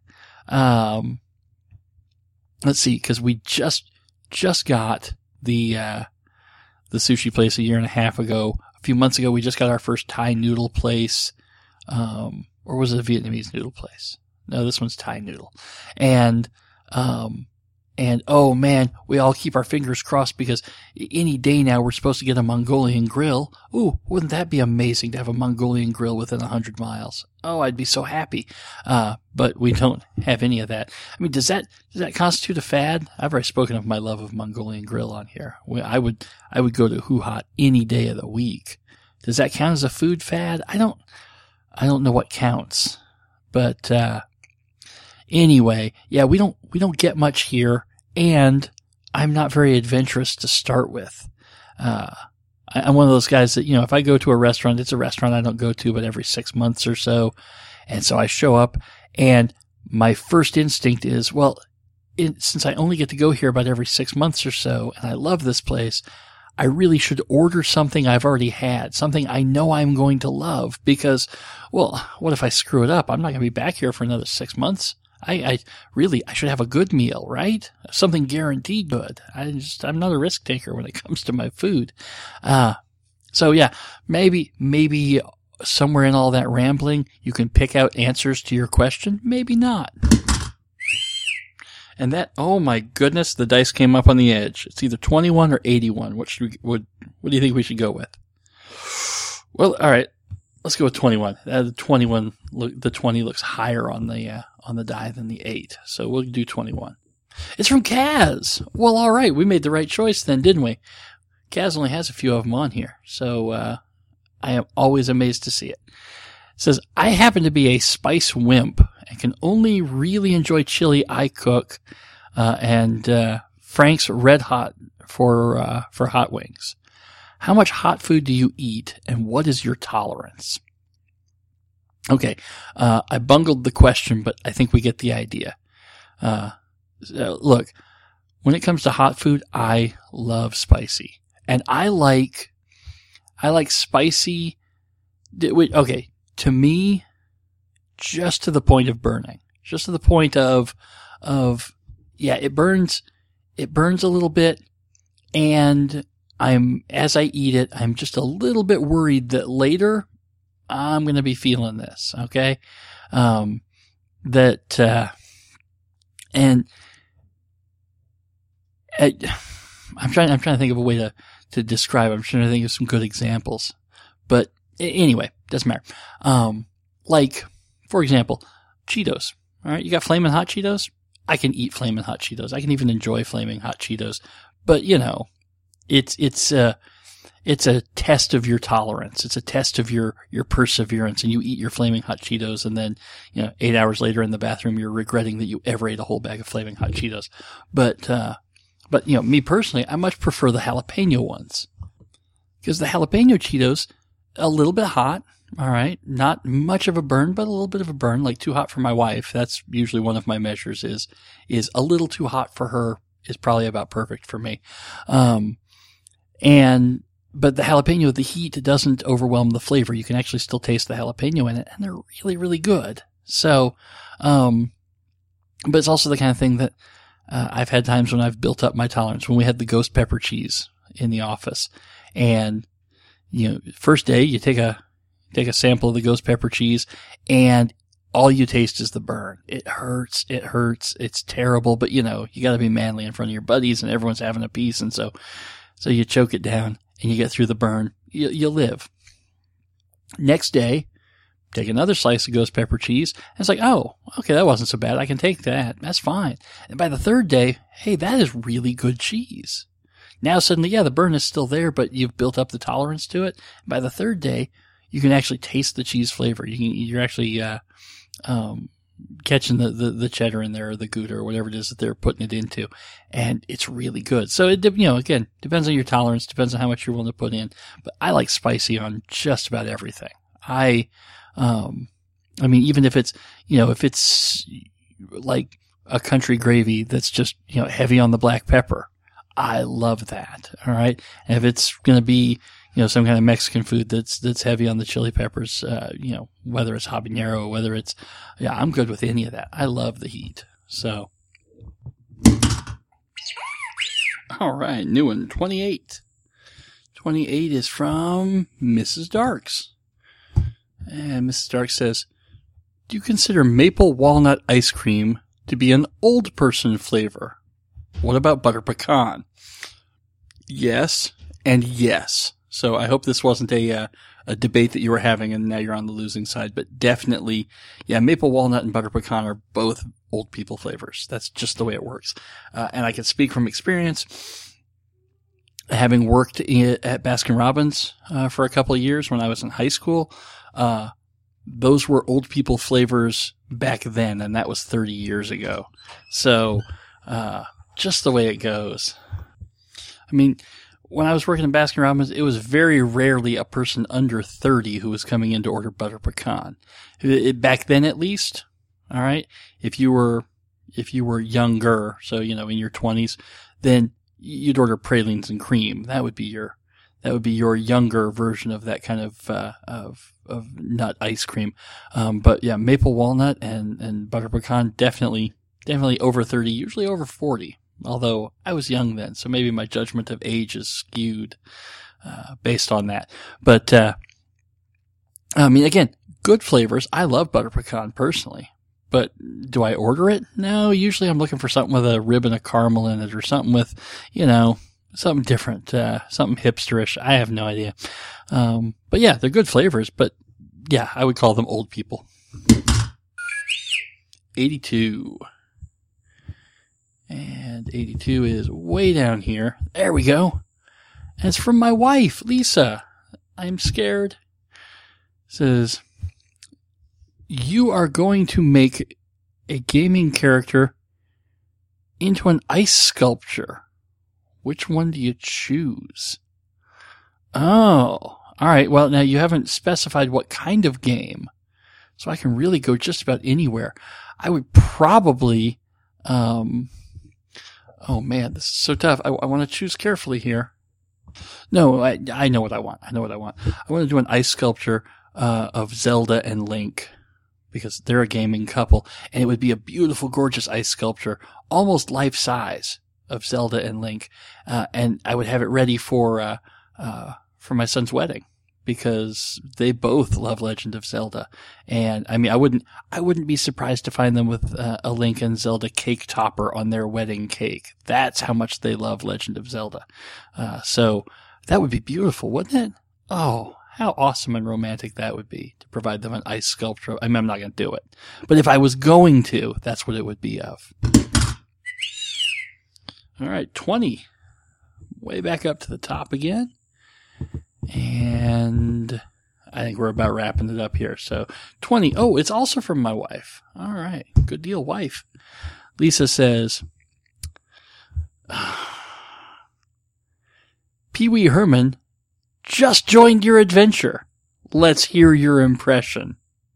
Let's see, because we just got the sushi place a year and a half ago. A few months ago, we just got our first Thai noodle place. Or was it a Vietnamese noodle place? No, this one's Thai noodle. And And oh man, we all keep our fingers crossed because any day now we're supposed to get a Mongolian grill. Ooh, wouldn't that be amazing to have a Mongolian grill within 100 miles? Oh, I'd be so happy. But we don't have any of that. I mean, does that constitute a fad? I've already spoken of my love of Mongolian grill on here. I would go to Hoo Hot any day of the week. Does that count as a food fad? I don't know what counts. But, anyway, yeah, we don't get much here, and I'm not very adventurous to start with. I'm one of those guys that, if I go to a restaurant, it's a restaurant I don't go to but every 6 months or so. And so I show up, and my first instinct is, well, since I only get to go here about every 6 months or so, and I love this place, I really should order something I've already had, something I know I'm going to love, because, well, what if I screw it up? I'm not going to be back here for another 6 months. I should have a good meal, right? Something guaranteed good. I'm not a risk taker when it comes to my food. So yeah, maybe somewhere in all that rambling, you can pick out answers to your question. Maybe not. And that, oh my goodness, the dice came up on the edge. It's either 21 or 81. What do you think we should go with? Well, all right. Let's go with 21. The 20 looks higher on the die than the 8. So we'll do 21. It's from Kaz. Well, all right. We made the right choice then, didn't we? Kaz only has a few of them on here. So, I am always amazed to see it. It says, I happen to be a spice wimp and can only really enjoy chili I cook, and Frank's Red Hot for hot wings. How much hot food do you eat, and what is your tolerance? Okay, I bungled the question, but I think we get the idea. Look, when it comes to hot food, I love spicy, and I like spicy. Okay, to me, just to the point of burning, just to the point of yeah, it burns a little bit, and as I eat it, I'm just a little bit worried that later I'm going to be feeling this. Okay. And I'm trying to think of a way to describe. I'm trying to think of some good examples, but anyway, doesn't matter. Like, for example, Cheetos. All right. You got Flamin' Hot Cheetos? I can eat Flamin' Hot Cheetos. I can even enjoy Flaming Hot Cheetos, but it's a test of your tolerance. It's a test of your perseverance, and you eat your Flaming Hot Cheetos, and then, 8 hours later in the bathroom, you're regretting that you ever ate a whole bag of Flaming Hot Cheetos. But me personally, I much prefer the jalapeno ones, because the jalapeno Cheetos, a little bit hot. All right. Not much of a burn, but a little bit of a burn, like too hot for my wife. That's usually one of my measures is a little too hot for her is probably about perfect for me. But the jalapeno, the heat doesn't overwhelm the flavor. You can actually still taste the jalapeno in it, and they're really, really good. So, but it's also the kind of thing that, I've had times when I've built up my tolerance, when we had the ghost pepper cheese in the office, and, first day you take a sample of the ghost pepper cheese, and all you taste is the burn. It hurts. It's terrible, but you gotta be manly in front of your buddies, and everyone's having a piece, and so you choke it down, and you get through the burn. You live. Next day, take another slice of ghost pepper cheese, and it's like, oh, okay, that wasn't so bad. I can take that. That's fine. And by the third day, hey, that is really good cheese. Now suddenly, yeah, the burn is still there, but you've built up the tolerance to it. By the third day, you can actually taste the cheese flavor. You're actually catching the cheddar in there, or the Gouda, or whatever it is that they're putting it into, and it's really good. So it again depends on your tolerance, depends on how much you're willing to put in. But I like spicy on just about everything. I mean, even if it's if it's like a country gravy that's just heavy on the black pepper, I love that. All right, and if it's going to be some kind of Mexican food that's heavy on the chili peppers, whether it's habanero, whether it's, I'm good with any of that. I love the heat. So, all right, new one, 28. 28 is from Mrs. Darks. And Mrs. Darks says, do you consider maple walnut ice cream to be an old person flavor? What about butter pecan? Yes and yes. So I hope this wasn't a debate that you were having and now you're on the losing side, but definitely, yeah, maple walnut and butter pecan are both old people flavors. That's just the way it works. And I can speak from experience, having worked at Baskin-Robbins for a couple of years when I was in high school. Those were old people flavors back then, and that was 30 years ago. So just the way it goes. I mean, when I was working in Baskin-Robbins, it was very rarely a person under 30 who was coming in to order butter pecan. Back then, at least, all right. If you were younger, so in your 20s, then you'd order pralines and cream. That would be your younger version of that kind of nut ice cream. But yeah, maple walnut and butter pecan definitely over 30, usually over 40. Although I was young then, so maybe my judgment of age is skewed based on that. But I mean, again, good flavors. I love butter pecan personally. But do I order it? No, usually I'm looking for something with a ribbon of caramel in it or something with, something different, something hipsterish. I have no idea. But yeah, they're good flavors, but yeah, I would call them old people. 82. And 82 is way down here. There we go. And it's from my wife, Lisa. I'm scared. It says, you are going to make a gaming character into an ice sculpture. Which one do you choose? Oh, all right. Well, now you haven't specified what kind of game, so I can really go just about anywhere. I would probably, oh man, this is so tough. I want to choose carefully here. No, I know what I want. I want to do an ice sculpture of Zelda and Link, because they're a gaming couple, and it would be a beautiful, gorgeous ice sculpture, almost life size, of Zelda and Link, and I would have it ready for my son's wedding, because they both love Legend of Zelda, and I mean, I wouldn't be surprised to find them with a Link and Zelda cake topper on their wedding cake. That's how much they love Legend of Zelda. So that would be beautiful, wouldn't it? Oh, how awesome and romantic that would be to provide them an ice sculpture. I mean, I'm not going to do it, but if I was going to, that's what it would be of. All right, 20. Way back up to the top again. And I think we're about wrapping it up here. So 20. Oh, it's also from my wife. All right. Good deal, wife. Lisa says, Pee Wee Herman just joined your adventure. Let's hear your impression.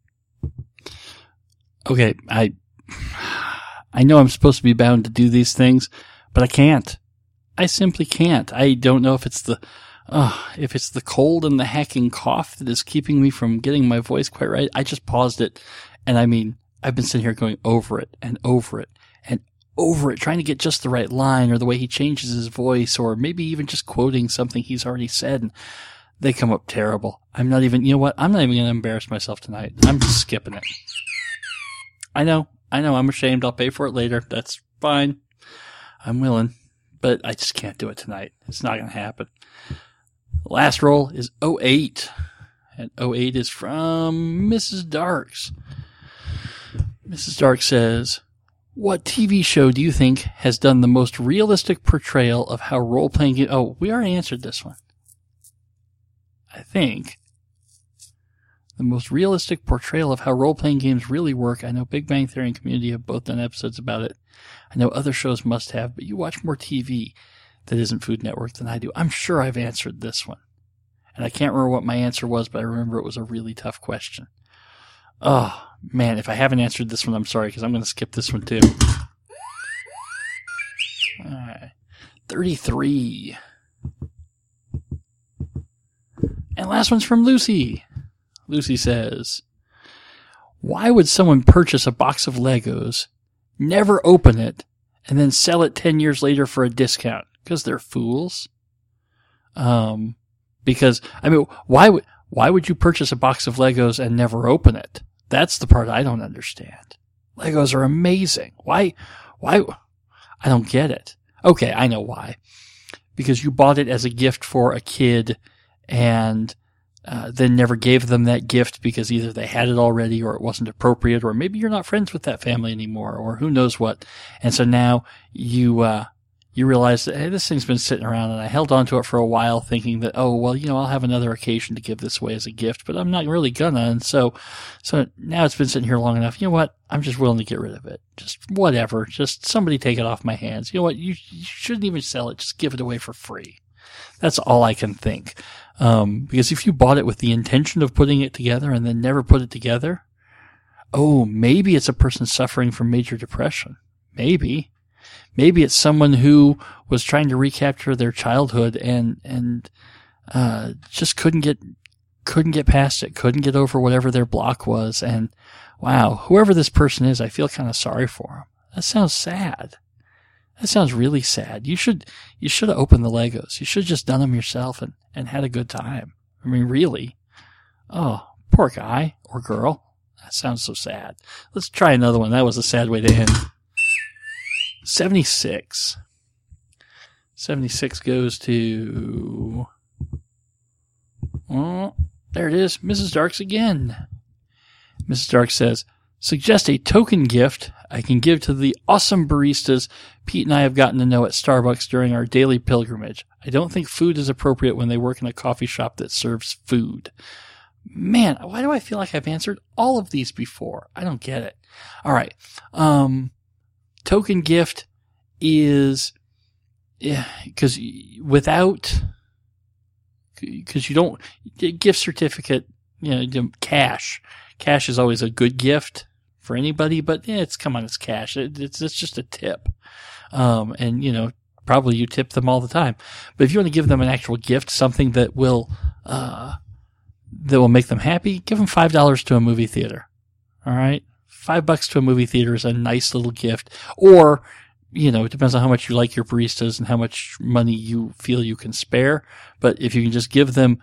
Okay, I know I'm supposed to be bound to do these things, but I can't. I simply can't. I don't know if it's the cold and the hacking cough that is keeping me from getting my voice quite right. I just paused it, and I mean, I've been sitting here going over it and over it and over it, trying to get just the right line or the way he changes his voice, or maybe even just quoting something he's already said, and they come up terrible. I'm not even going to embarrass myself tonight. I'm just skipping it. I know, I'm ashamed. I'll pay for it later. That's fine. I'm willing, but I just can't do it tonight. It's not going to happen. The last roll is 08, and 08 is from Mrs. Darks. Mrs. Darks says, what TV show do you think has done the most realistic portrayal of how role-playing games... Oh, we already answered this one. I think. The most realistic portrayal of how role-playing games really work. I know Big Bang Theory and Community have both done episodes about it. I know other shows must have, but you watch more TV that isn't Food Network than I do. I'm sure I've answered this one. And I can't remember what my answer was, but I remember it was a really tough question. Oh, man, if I haven't answered this one, I'm sorry, because I'm going to skip this one too. All right. 33. And last one's from Lucy. Lucy says, why would someone purchase a box of Legos, never open it, and then sell it 10 years later for a discount? Because they're fools. Because, I mean, why would you purchase a box of Legos and never open it? That's the part I don't understand. Legos are amazing. Why, I don't get it. Okay, I know why. Because you bought it as a gift for a kid and then never gave them that gift because either they had it already or it wasn't appropriate, or maybe you're not friends with that family anymore, or who knows what. And so now you realize that, hey, this thing's been sitting around and I held on to it for a while thinking that, oh, well, I'll have another occasion to give this away as a gift, but I'm not really gonna. And so now it's been sitting here long enough. You know what? I'm just willing to get rid of it. Just whatever. Just somebody take it off my hands. You know what? You shouldn't even sell it. Just give it away for free. That's all I can think. Because if you bought it with the intention of putting it together and then never put it together, oh, maybe it's a person suffering from major depression. Maybe it's someone who was trying to recapture their childhood and just couldn't get past it, couldn't get over whatever their block was. And wow, whoever this person is, I feel kind of sorry for him. That sounds sad. That sounds really sad. You should have opened the Legos. You should have just done them yourself and had a good time. I mean, really. Oh, poor guy or girl. That sounds so sad. Let's try another one. That was a sad way to end. 76. 76 goes to... Oh, there it is. Mrs. Darks again. Mrs. Darks says, suggest a token gift I can give to the awesome baristas Pete and I have gotten to know at Starbucks during our daily pilgrimage. I don't think food is appropriate when they work in a coffee shop that serves food. Man, why do I feel like I've answered all of these before? I don't get it. All right. Token gift is, because you don't, gift certificate, cash. Cash is always a good gift for anybody, but it's cash. It's just a tip. And probably you tip them all the time. But if you want to give them an actual gift, something that will make them happy, give them $5 to a movie theater. All right? $5 to a movie theater is a nice little gift. Or, it depends on how much you like your baristas and how much money you feel you can spare. But if you can just give them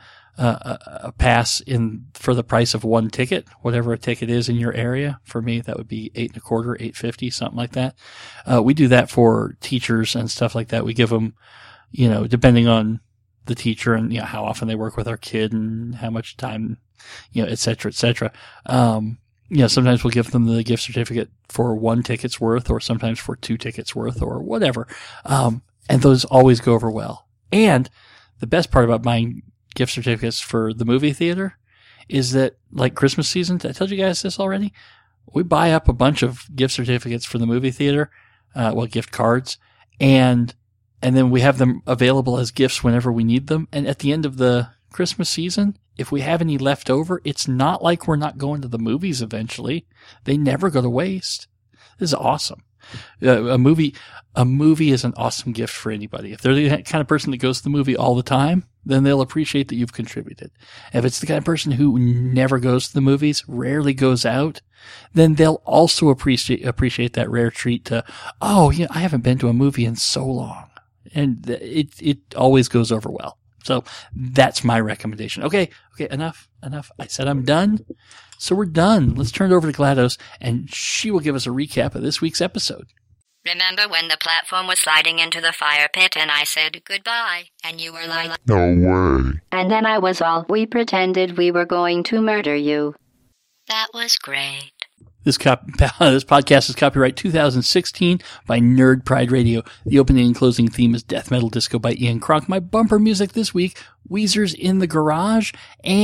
a pass for the price of one ticket, whatever a ticket is in your area. For me, that would be $8.25, $8.50, something like that. We do that for teachers and stuff like that. We give them, depending on the teacher and how often they work with our kid and how much time, et cetera, et cetera. Sometimes we'll give them the gift certificate for one ticket's worth, or sometimes for 2 tickets worth, or whatever. And those always go over well. And the best part about buying gift certificates for the movie theater is that, like Christmas season, I told you guys this already, we buy up a bunch of gift certificates for the movie theater, gift cards, and then we have them available as gifts whenever we need them. And at the end of the Christmas season, if we have any left over, it's not like we're not going to the movies eventually. They never go to waste. This is awesome. A movie is an awesome gift for anybody. If they're the kind of person that goes to the movie all the time, then they'll appreciate that you've contributed. If it's the kind of person who never goes to the movies, rarely goes out, then they'll also appreciate that rare treat to, I haven't been to a movie in so long. And it always goes over well. So that's my recommendation. Okay, enough. I said I'm done. So we're done. Let's turn it over to GLaDOS, and she will give us a recap of this week's episode. Remember when the platform was sliding into the fire pit and I said goodbye, and you were like, no way. And then I was all, we pretended we were going to murder you. That was great. This podcast is copyright 2016 by Nerd Pride Radio. The opening and closing theme is Death Metal Disco by Ian Kronk. My bumper music this week, Weezer's In the Garage,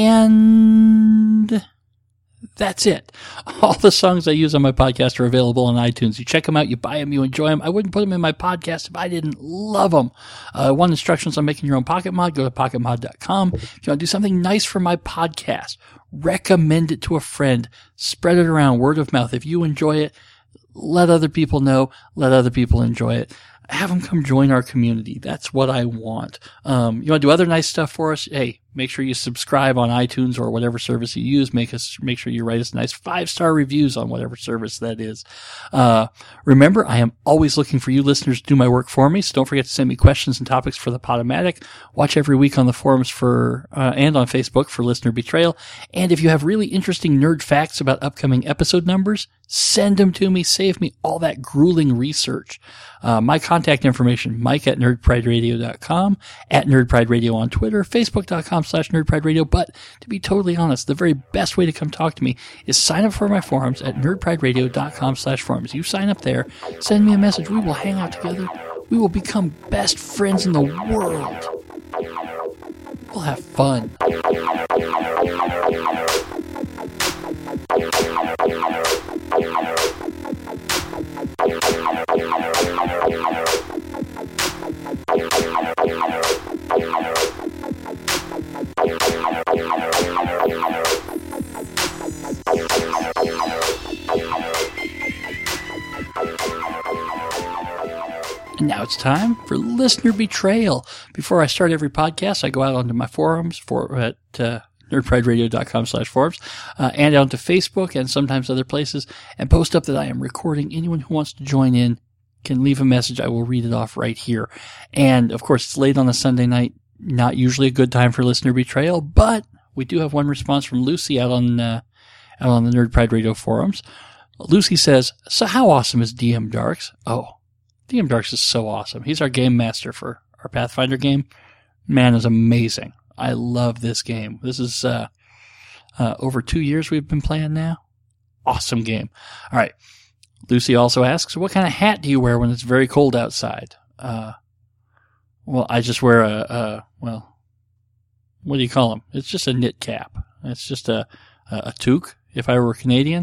and that's it. All the songs I use on my podcast are available on iTunes. You check them out, you buy them, you enjoy them. I wouldn't put them in my podcast if I didn't love them. Want instructions on making your own Pocket Mod? Go to pocketmod.com. If you want to do something nice for my podcast, recommend it to a friend. Spread it around, word of mouth. If you enjoy it, let other people know. Let other people enjoy it. Have them come join our community. That's what I want. You want to do other nice stuff for us? Hey, Make sure you subscribe on iTunes or whatever service you use. Make sure you write us nice 5-star reviews on whatever service that is. Remember, I am always looking for you listeners to do my work for me. So don't forget to send me questions and topics for the Podomatic. Watch every week on the forums and on Facebook for Listener Betrayal. And if you have really interesting nerd facts about upcoming episode numbers, send them to me. Save me all that grueling research. My contact information, Mike@nerdprideradio.com, @nerdprideradio on Twitter, Facebook.com/nerdprideradio. But to be totally honest, the very best way to come talk to me is sign up for my forums at nerdprideradio.com/forums. You sign up there, send me a message. We will hang out together. We will become best friends in the world. We'll have fun. And now it's time for Listener Betrayal. Before I start every podcast, I go out onto my forums at nerdprideradio.com/forums and onto Facebook and sometimes other places and post up that I am recording. Anyone who wants to join in can leave a message. I will read it off right here. And of course, it's late on a Sunday night. Not usually a good time for Listener Betrayal, but we do have one response from Lucy out on the Nerd Pride Radio forums. Lucy says, "So how awesome is DM Darks?" Oh, DM Darks is so awesome. He's our game master for our Pathfinder game. Man is amazing. I love this game. This is over 2 years we've been playing now. Awesome game. All right. Lucy also asks, what kind of hat do you wear when it's very cold outside? Well, I just wear what do you call them? It's just a knit cap. It's just a toque if I were Canadian.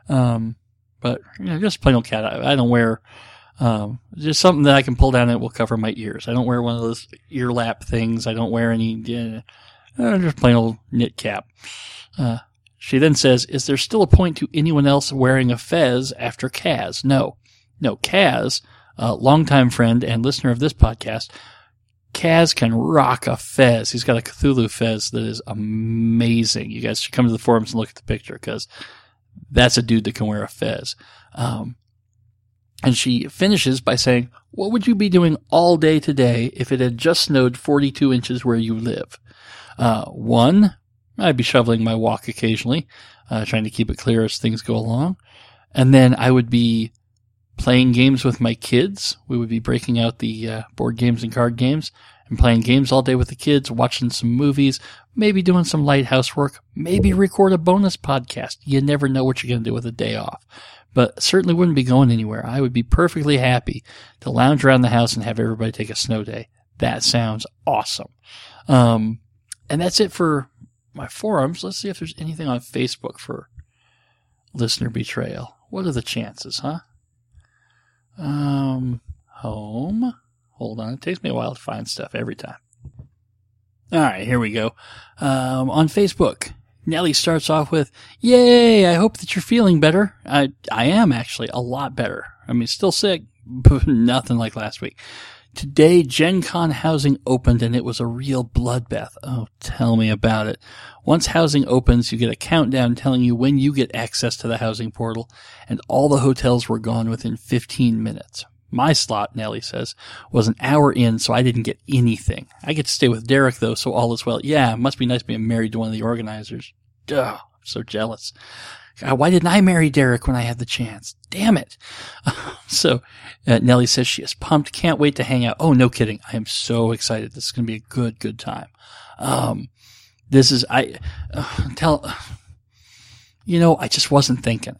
But just plain old cat. I don't wear just something that I can pull down and it will cover my ears. I don't wear one of those ear lap things. I don't wear any, just plain old knit cap. She then says, is there still a point to anyone else wearing a fez after Kaz? No, Kaz, longtime friend and listener of this podcast, Kaz can rock a fez. He's got a Cthulhu fez that is amazing. You guys should come to the forums and look at the picture because that's a dude that can wear a fez. And she finishes by saying, what would you be doing all day today if it had just snowed 42 inches where you live? One, I'd be shoveling my walk occasionally, trying to keep it clear as things go along. And then I would be playing games with my kids. We would be breaking out the board games and card games and playing games all day with the kids, watching some movies, maybe doing some light housework, maybe record a bonus podcast. You never know what you're going to do with a day off. But certainly wouldn't be going anywhere. I would be perfectly happy to lounge around the house and have everybody take a snow day. That sounds awesome. And that's it for my forums. Let's see if there's anything on Facebook for Listener Betrayal. What are the chances, huh? Home. Hold on. It takes me a while to find stuff every time. All right, here we go. On Facebook, Nellie starts off with, yay, I hope that you're feeling better. I am actually a lot better. I mean, still sick, but nothing like last week. Today, Gen Con housing opened and it was a real bloodbath. Oh, tell me about it. Once housing opens, you get a countdown telling you when you get access to the housing portal, and all the hotels were gone within 15 minutes. My slot, Nellie says, was an hour in, so I didn't get anything. I get to stay with Derek, though, so all is well. Yeah, it must be nice being married to one of the organizers. Duh, I'm so jealous. God, why didn't I marry Derek when I had the chance? Damn it. So Nellie says she is pumped. Can't wait to hang out. Oh, no kidding. I am so excited. This is going to be a good time. I just wasn't thinking.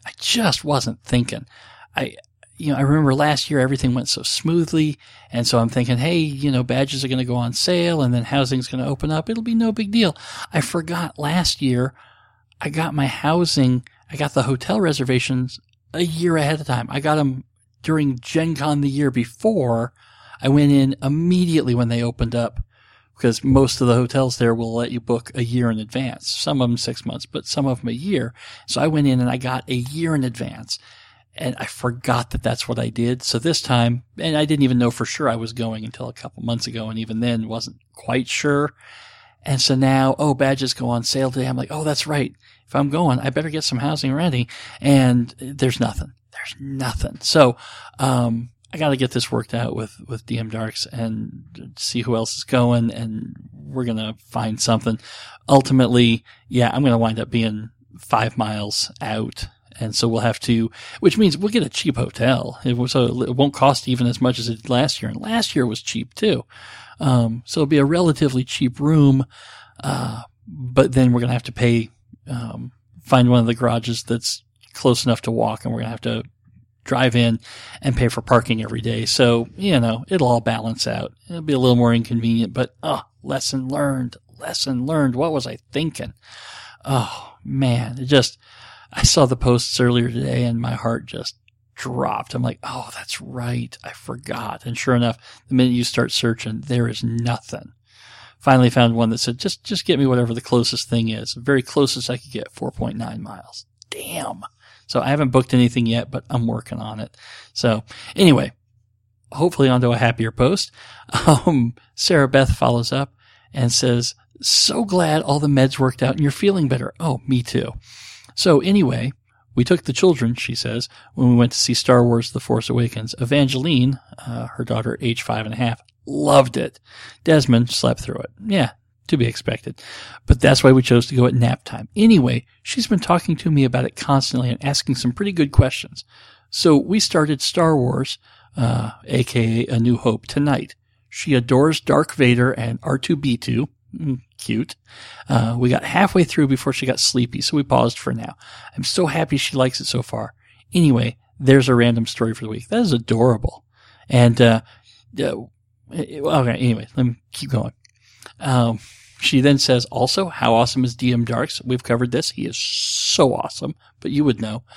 I remember last year everything went so smoothly, and so I'm thinking, hey, badges are going to go on sale, and then housing's going to open up. It'll be no big deal. I forgot last year I got my housing, I got the hotel reservations a year ahead of time. I got them during Gen Con the year before. I went in immediately when they opened up, because most of the hotels there will let you book a year in advance. Some of them 6 months, but some of them a year. So I went in and I got a year in advance. And I forgot that that's what I did. So this time, and I didn't even know for sure I was going until a couple months ago, and even then wasn't quite sure. And so now, badges go on sale today. I'm like, oh, that's right. If I'm going, I better get some housing ready. And there's nothing. So, I got to get this worked out with DM Darks and see who else is going, and we're going to find something. Ultimately, I'm going to wind up being 5 miles out. And so we'll have to, which means we'll get a cheap hotel. So it won't cost even as much as it did last year. And last year was cheap too. So it'll be a relatively cheap room. But then we're going to have to pay, find one of the garages that's close enough to walk, and we're going to have to drive in and pay for parking every day. So, it'll all balance out. It'll be a little more inconvenient, but, lesson learned. What was I thinking? Oh, man. I saw the posts earlier today and my heart just dropped. I'm like, oh, that's right. I forgot. And sure enough, the minute you start searching, there is nothing. Finally found one that said, just get me whatever the closest thing is. The very closest I could get, 4.9 miles. Damn. So I haven't booked anything yet, but I'm working on it. So anyway, hopefully onto a happier post. Sarah Beth follows up and says, so glad all the meds worked out and you're feeling better. Oh, me too. So anyway, we took the children, she says, when we went to see Star Wars The Force Awakens. Evangeline, her daughter, age 5.5, loved it. Desmond slept through it. Yeah, to be expected. But that's why we chose to go at nap time. Anyway, she's been talking to me about it constantly and asking some pretty good questions. So we started Star Wars, aka A New Hope, tonight. She adores Darth Vader and R2-B2. Cute. We got halfway through before she got sleepy, so we paused for now. I'm so happy she likes it so far. Anyway, there's a random story for the week. That is adorable. And, okay, anyway, let me keep going. She then says, also, how awesome is DM Darks? We've covered this. He is so awesome, but you would know.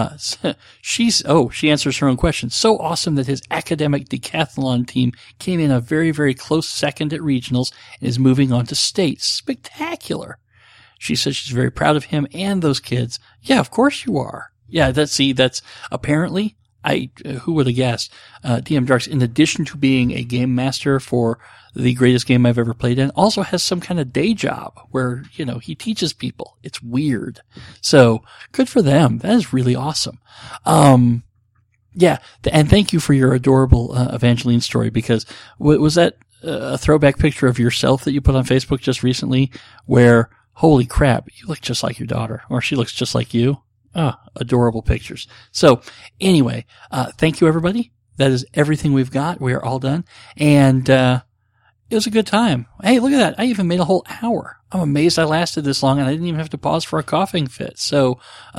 She answers her own question. So awesome that his academic decathlon team came in a very, very close second at regionals and is moving on to states. Spectacular. She says she's very proud of him and those kids. Yeah, of course you are. Yeah, that's apparently, who would have guessed, DM Darks, in addition to being a game master for the greatest game I've ever played in, also has some kind of day job where, he teaches people. It's weird. So good for them. That is really awesome. And thank you for your adorable, Evangeline story, because was that a throwback picture of yourself that you put on Facebook just recently where, holy crap, you look just like your daughter, or she looks just like you? Adorable pictures. So anyway, thank you everybody. That is everything we've got. We are all done. And, it was a good time. Hey, look at that. I even made a whole hour. I'm amazed I lasted this long and I didn't even have to pause for a coughing fit. So,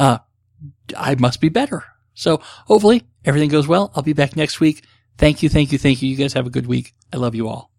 I must be better. So hopefully everything goes well. I'll be back next week. Thank you. You guys have a good week. I love you all.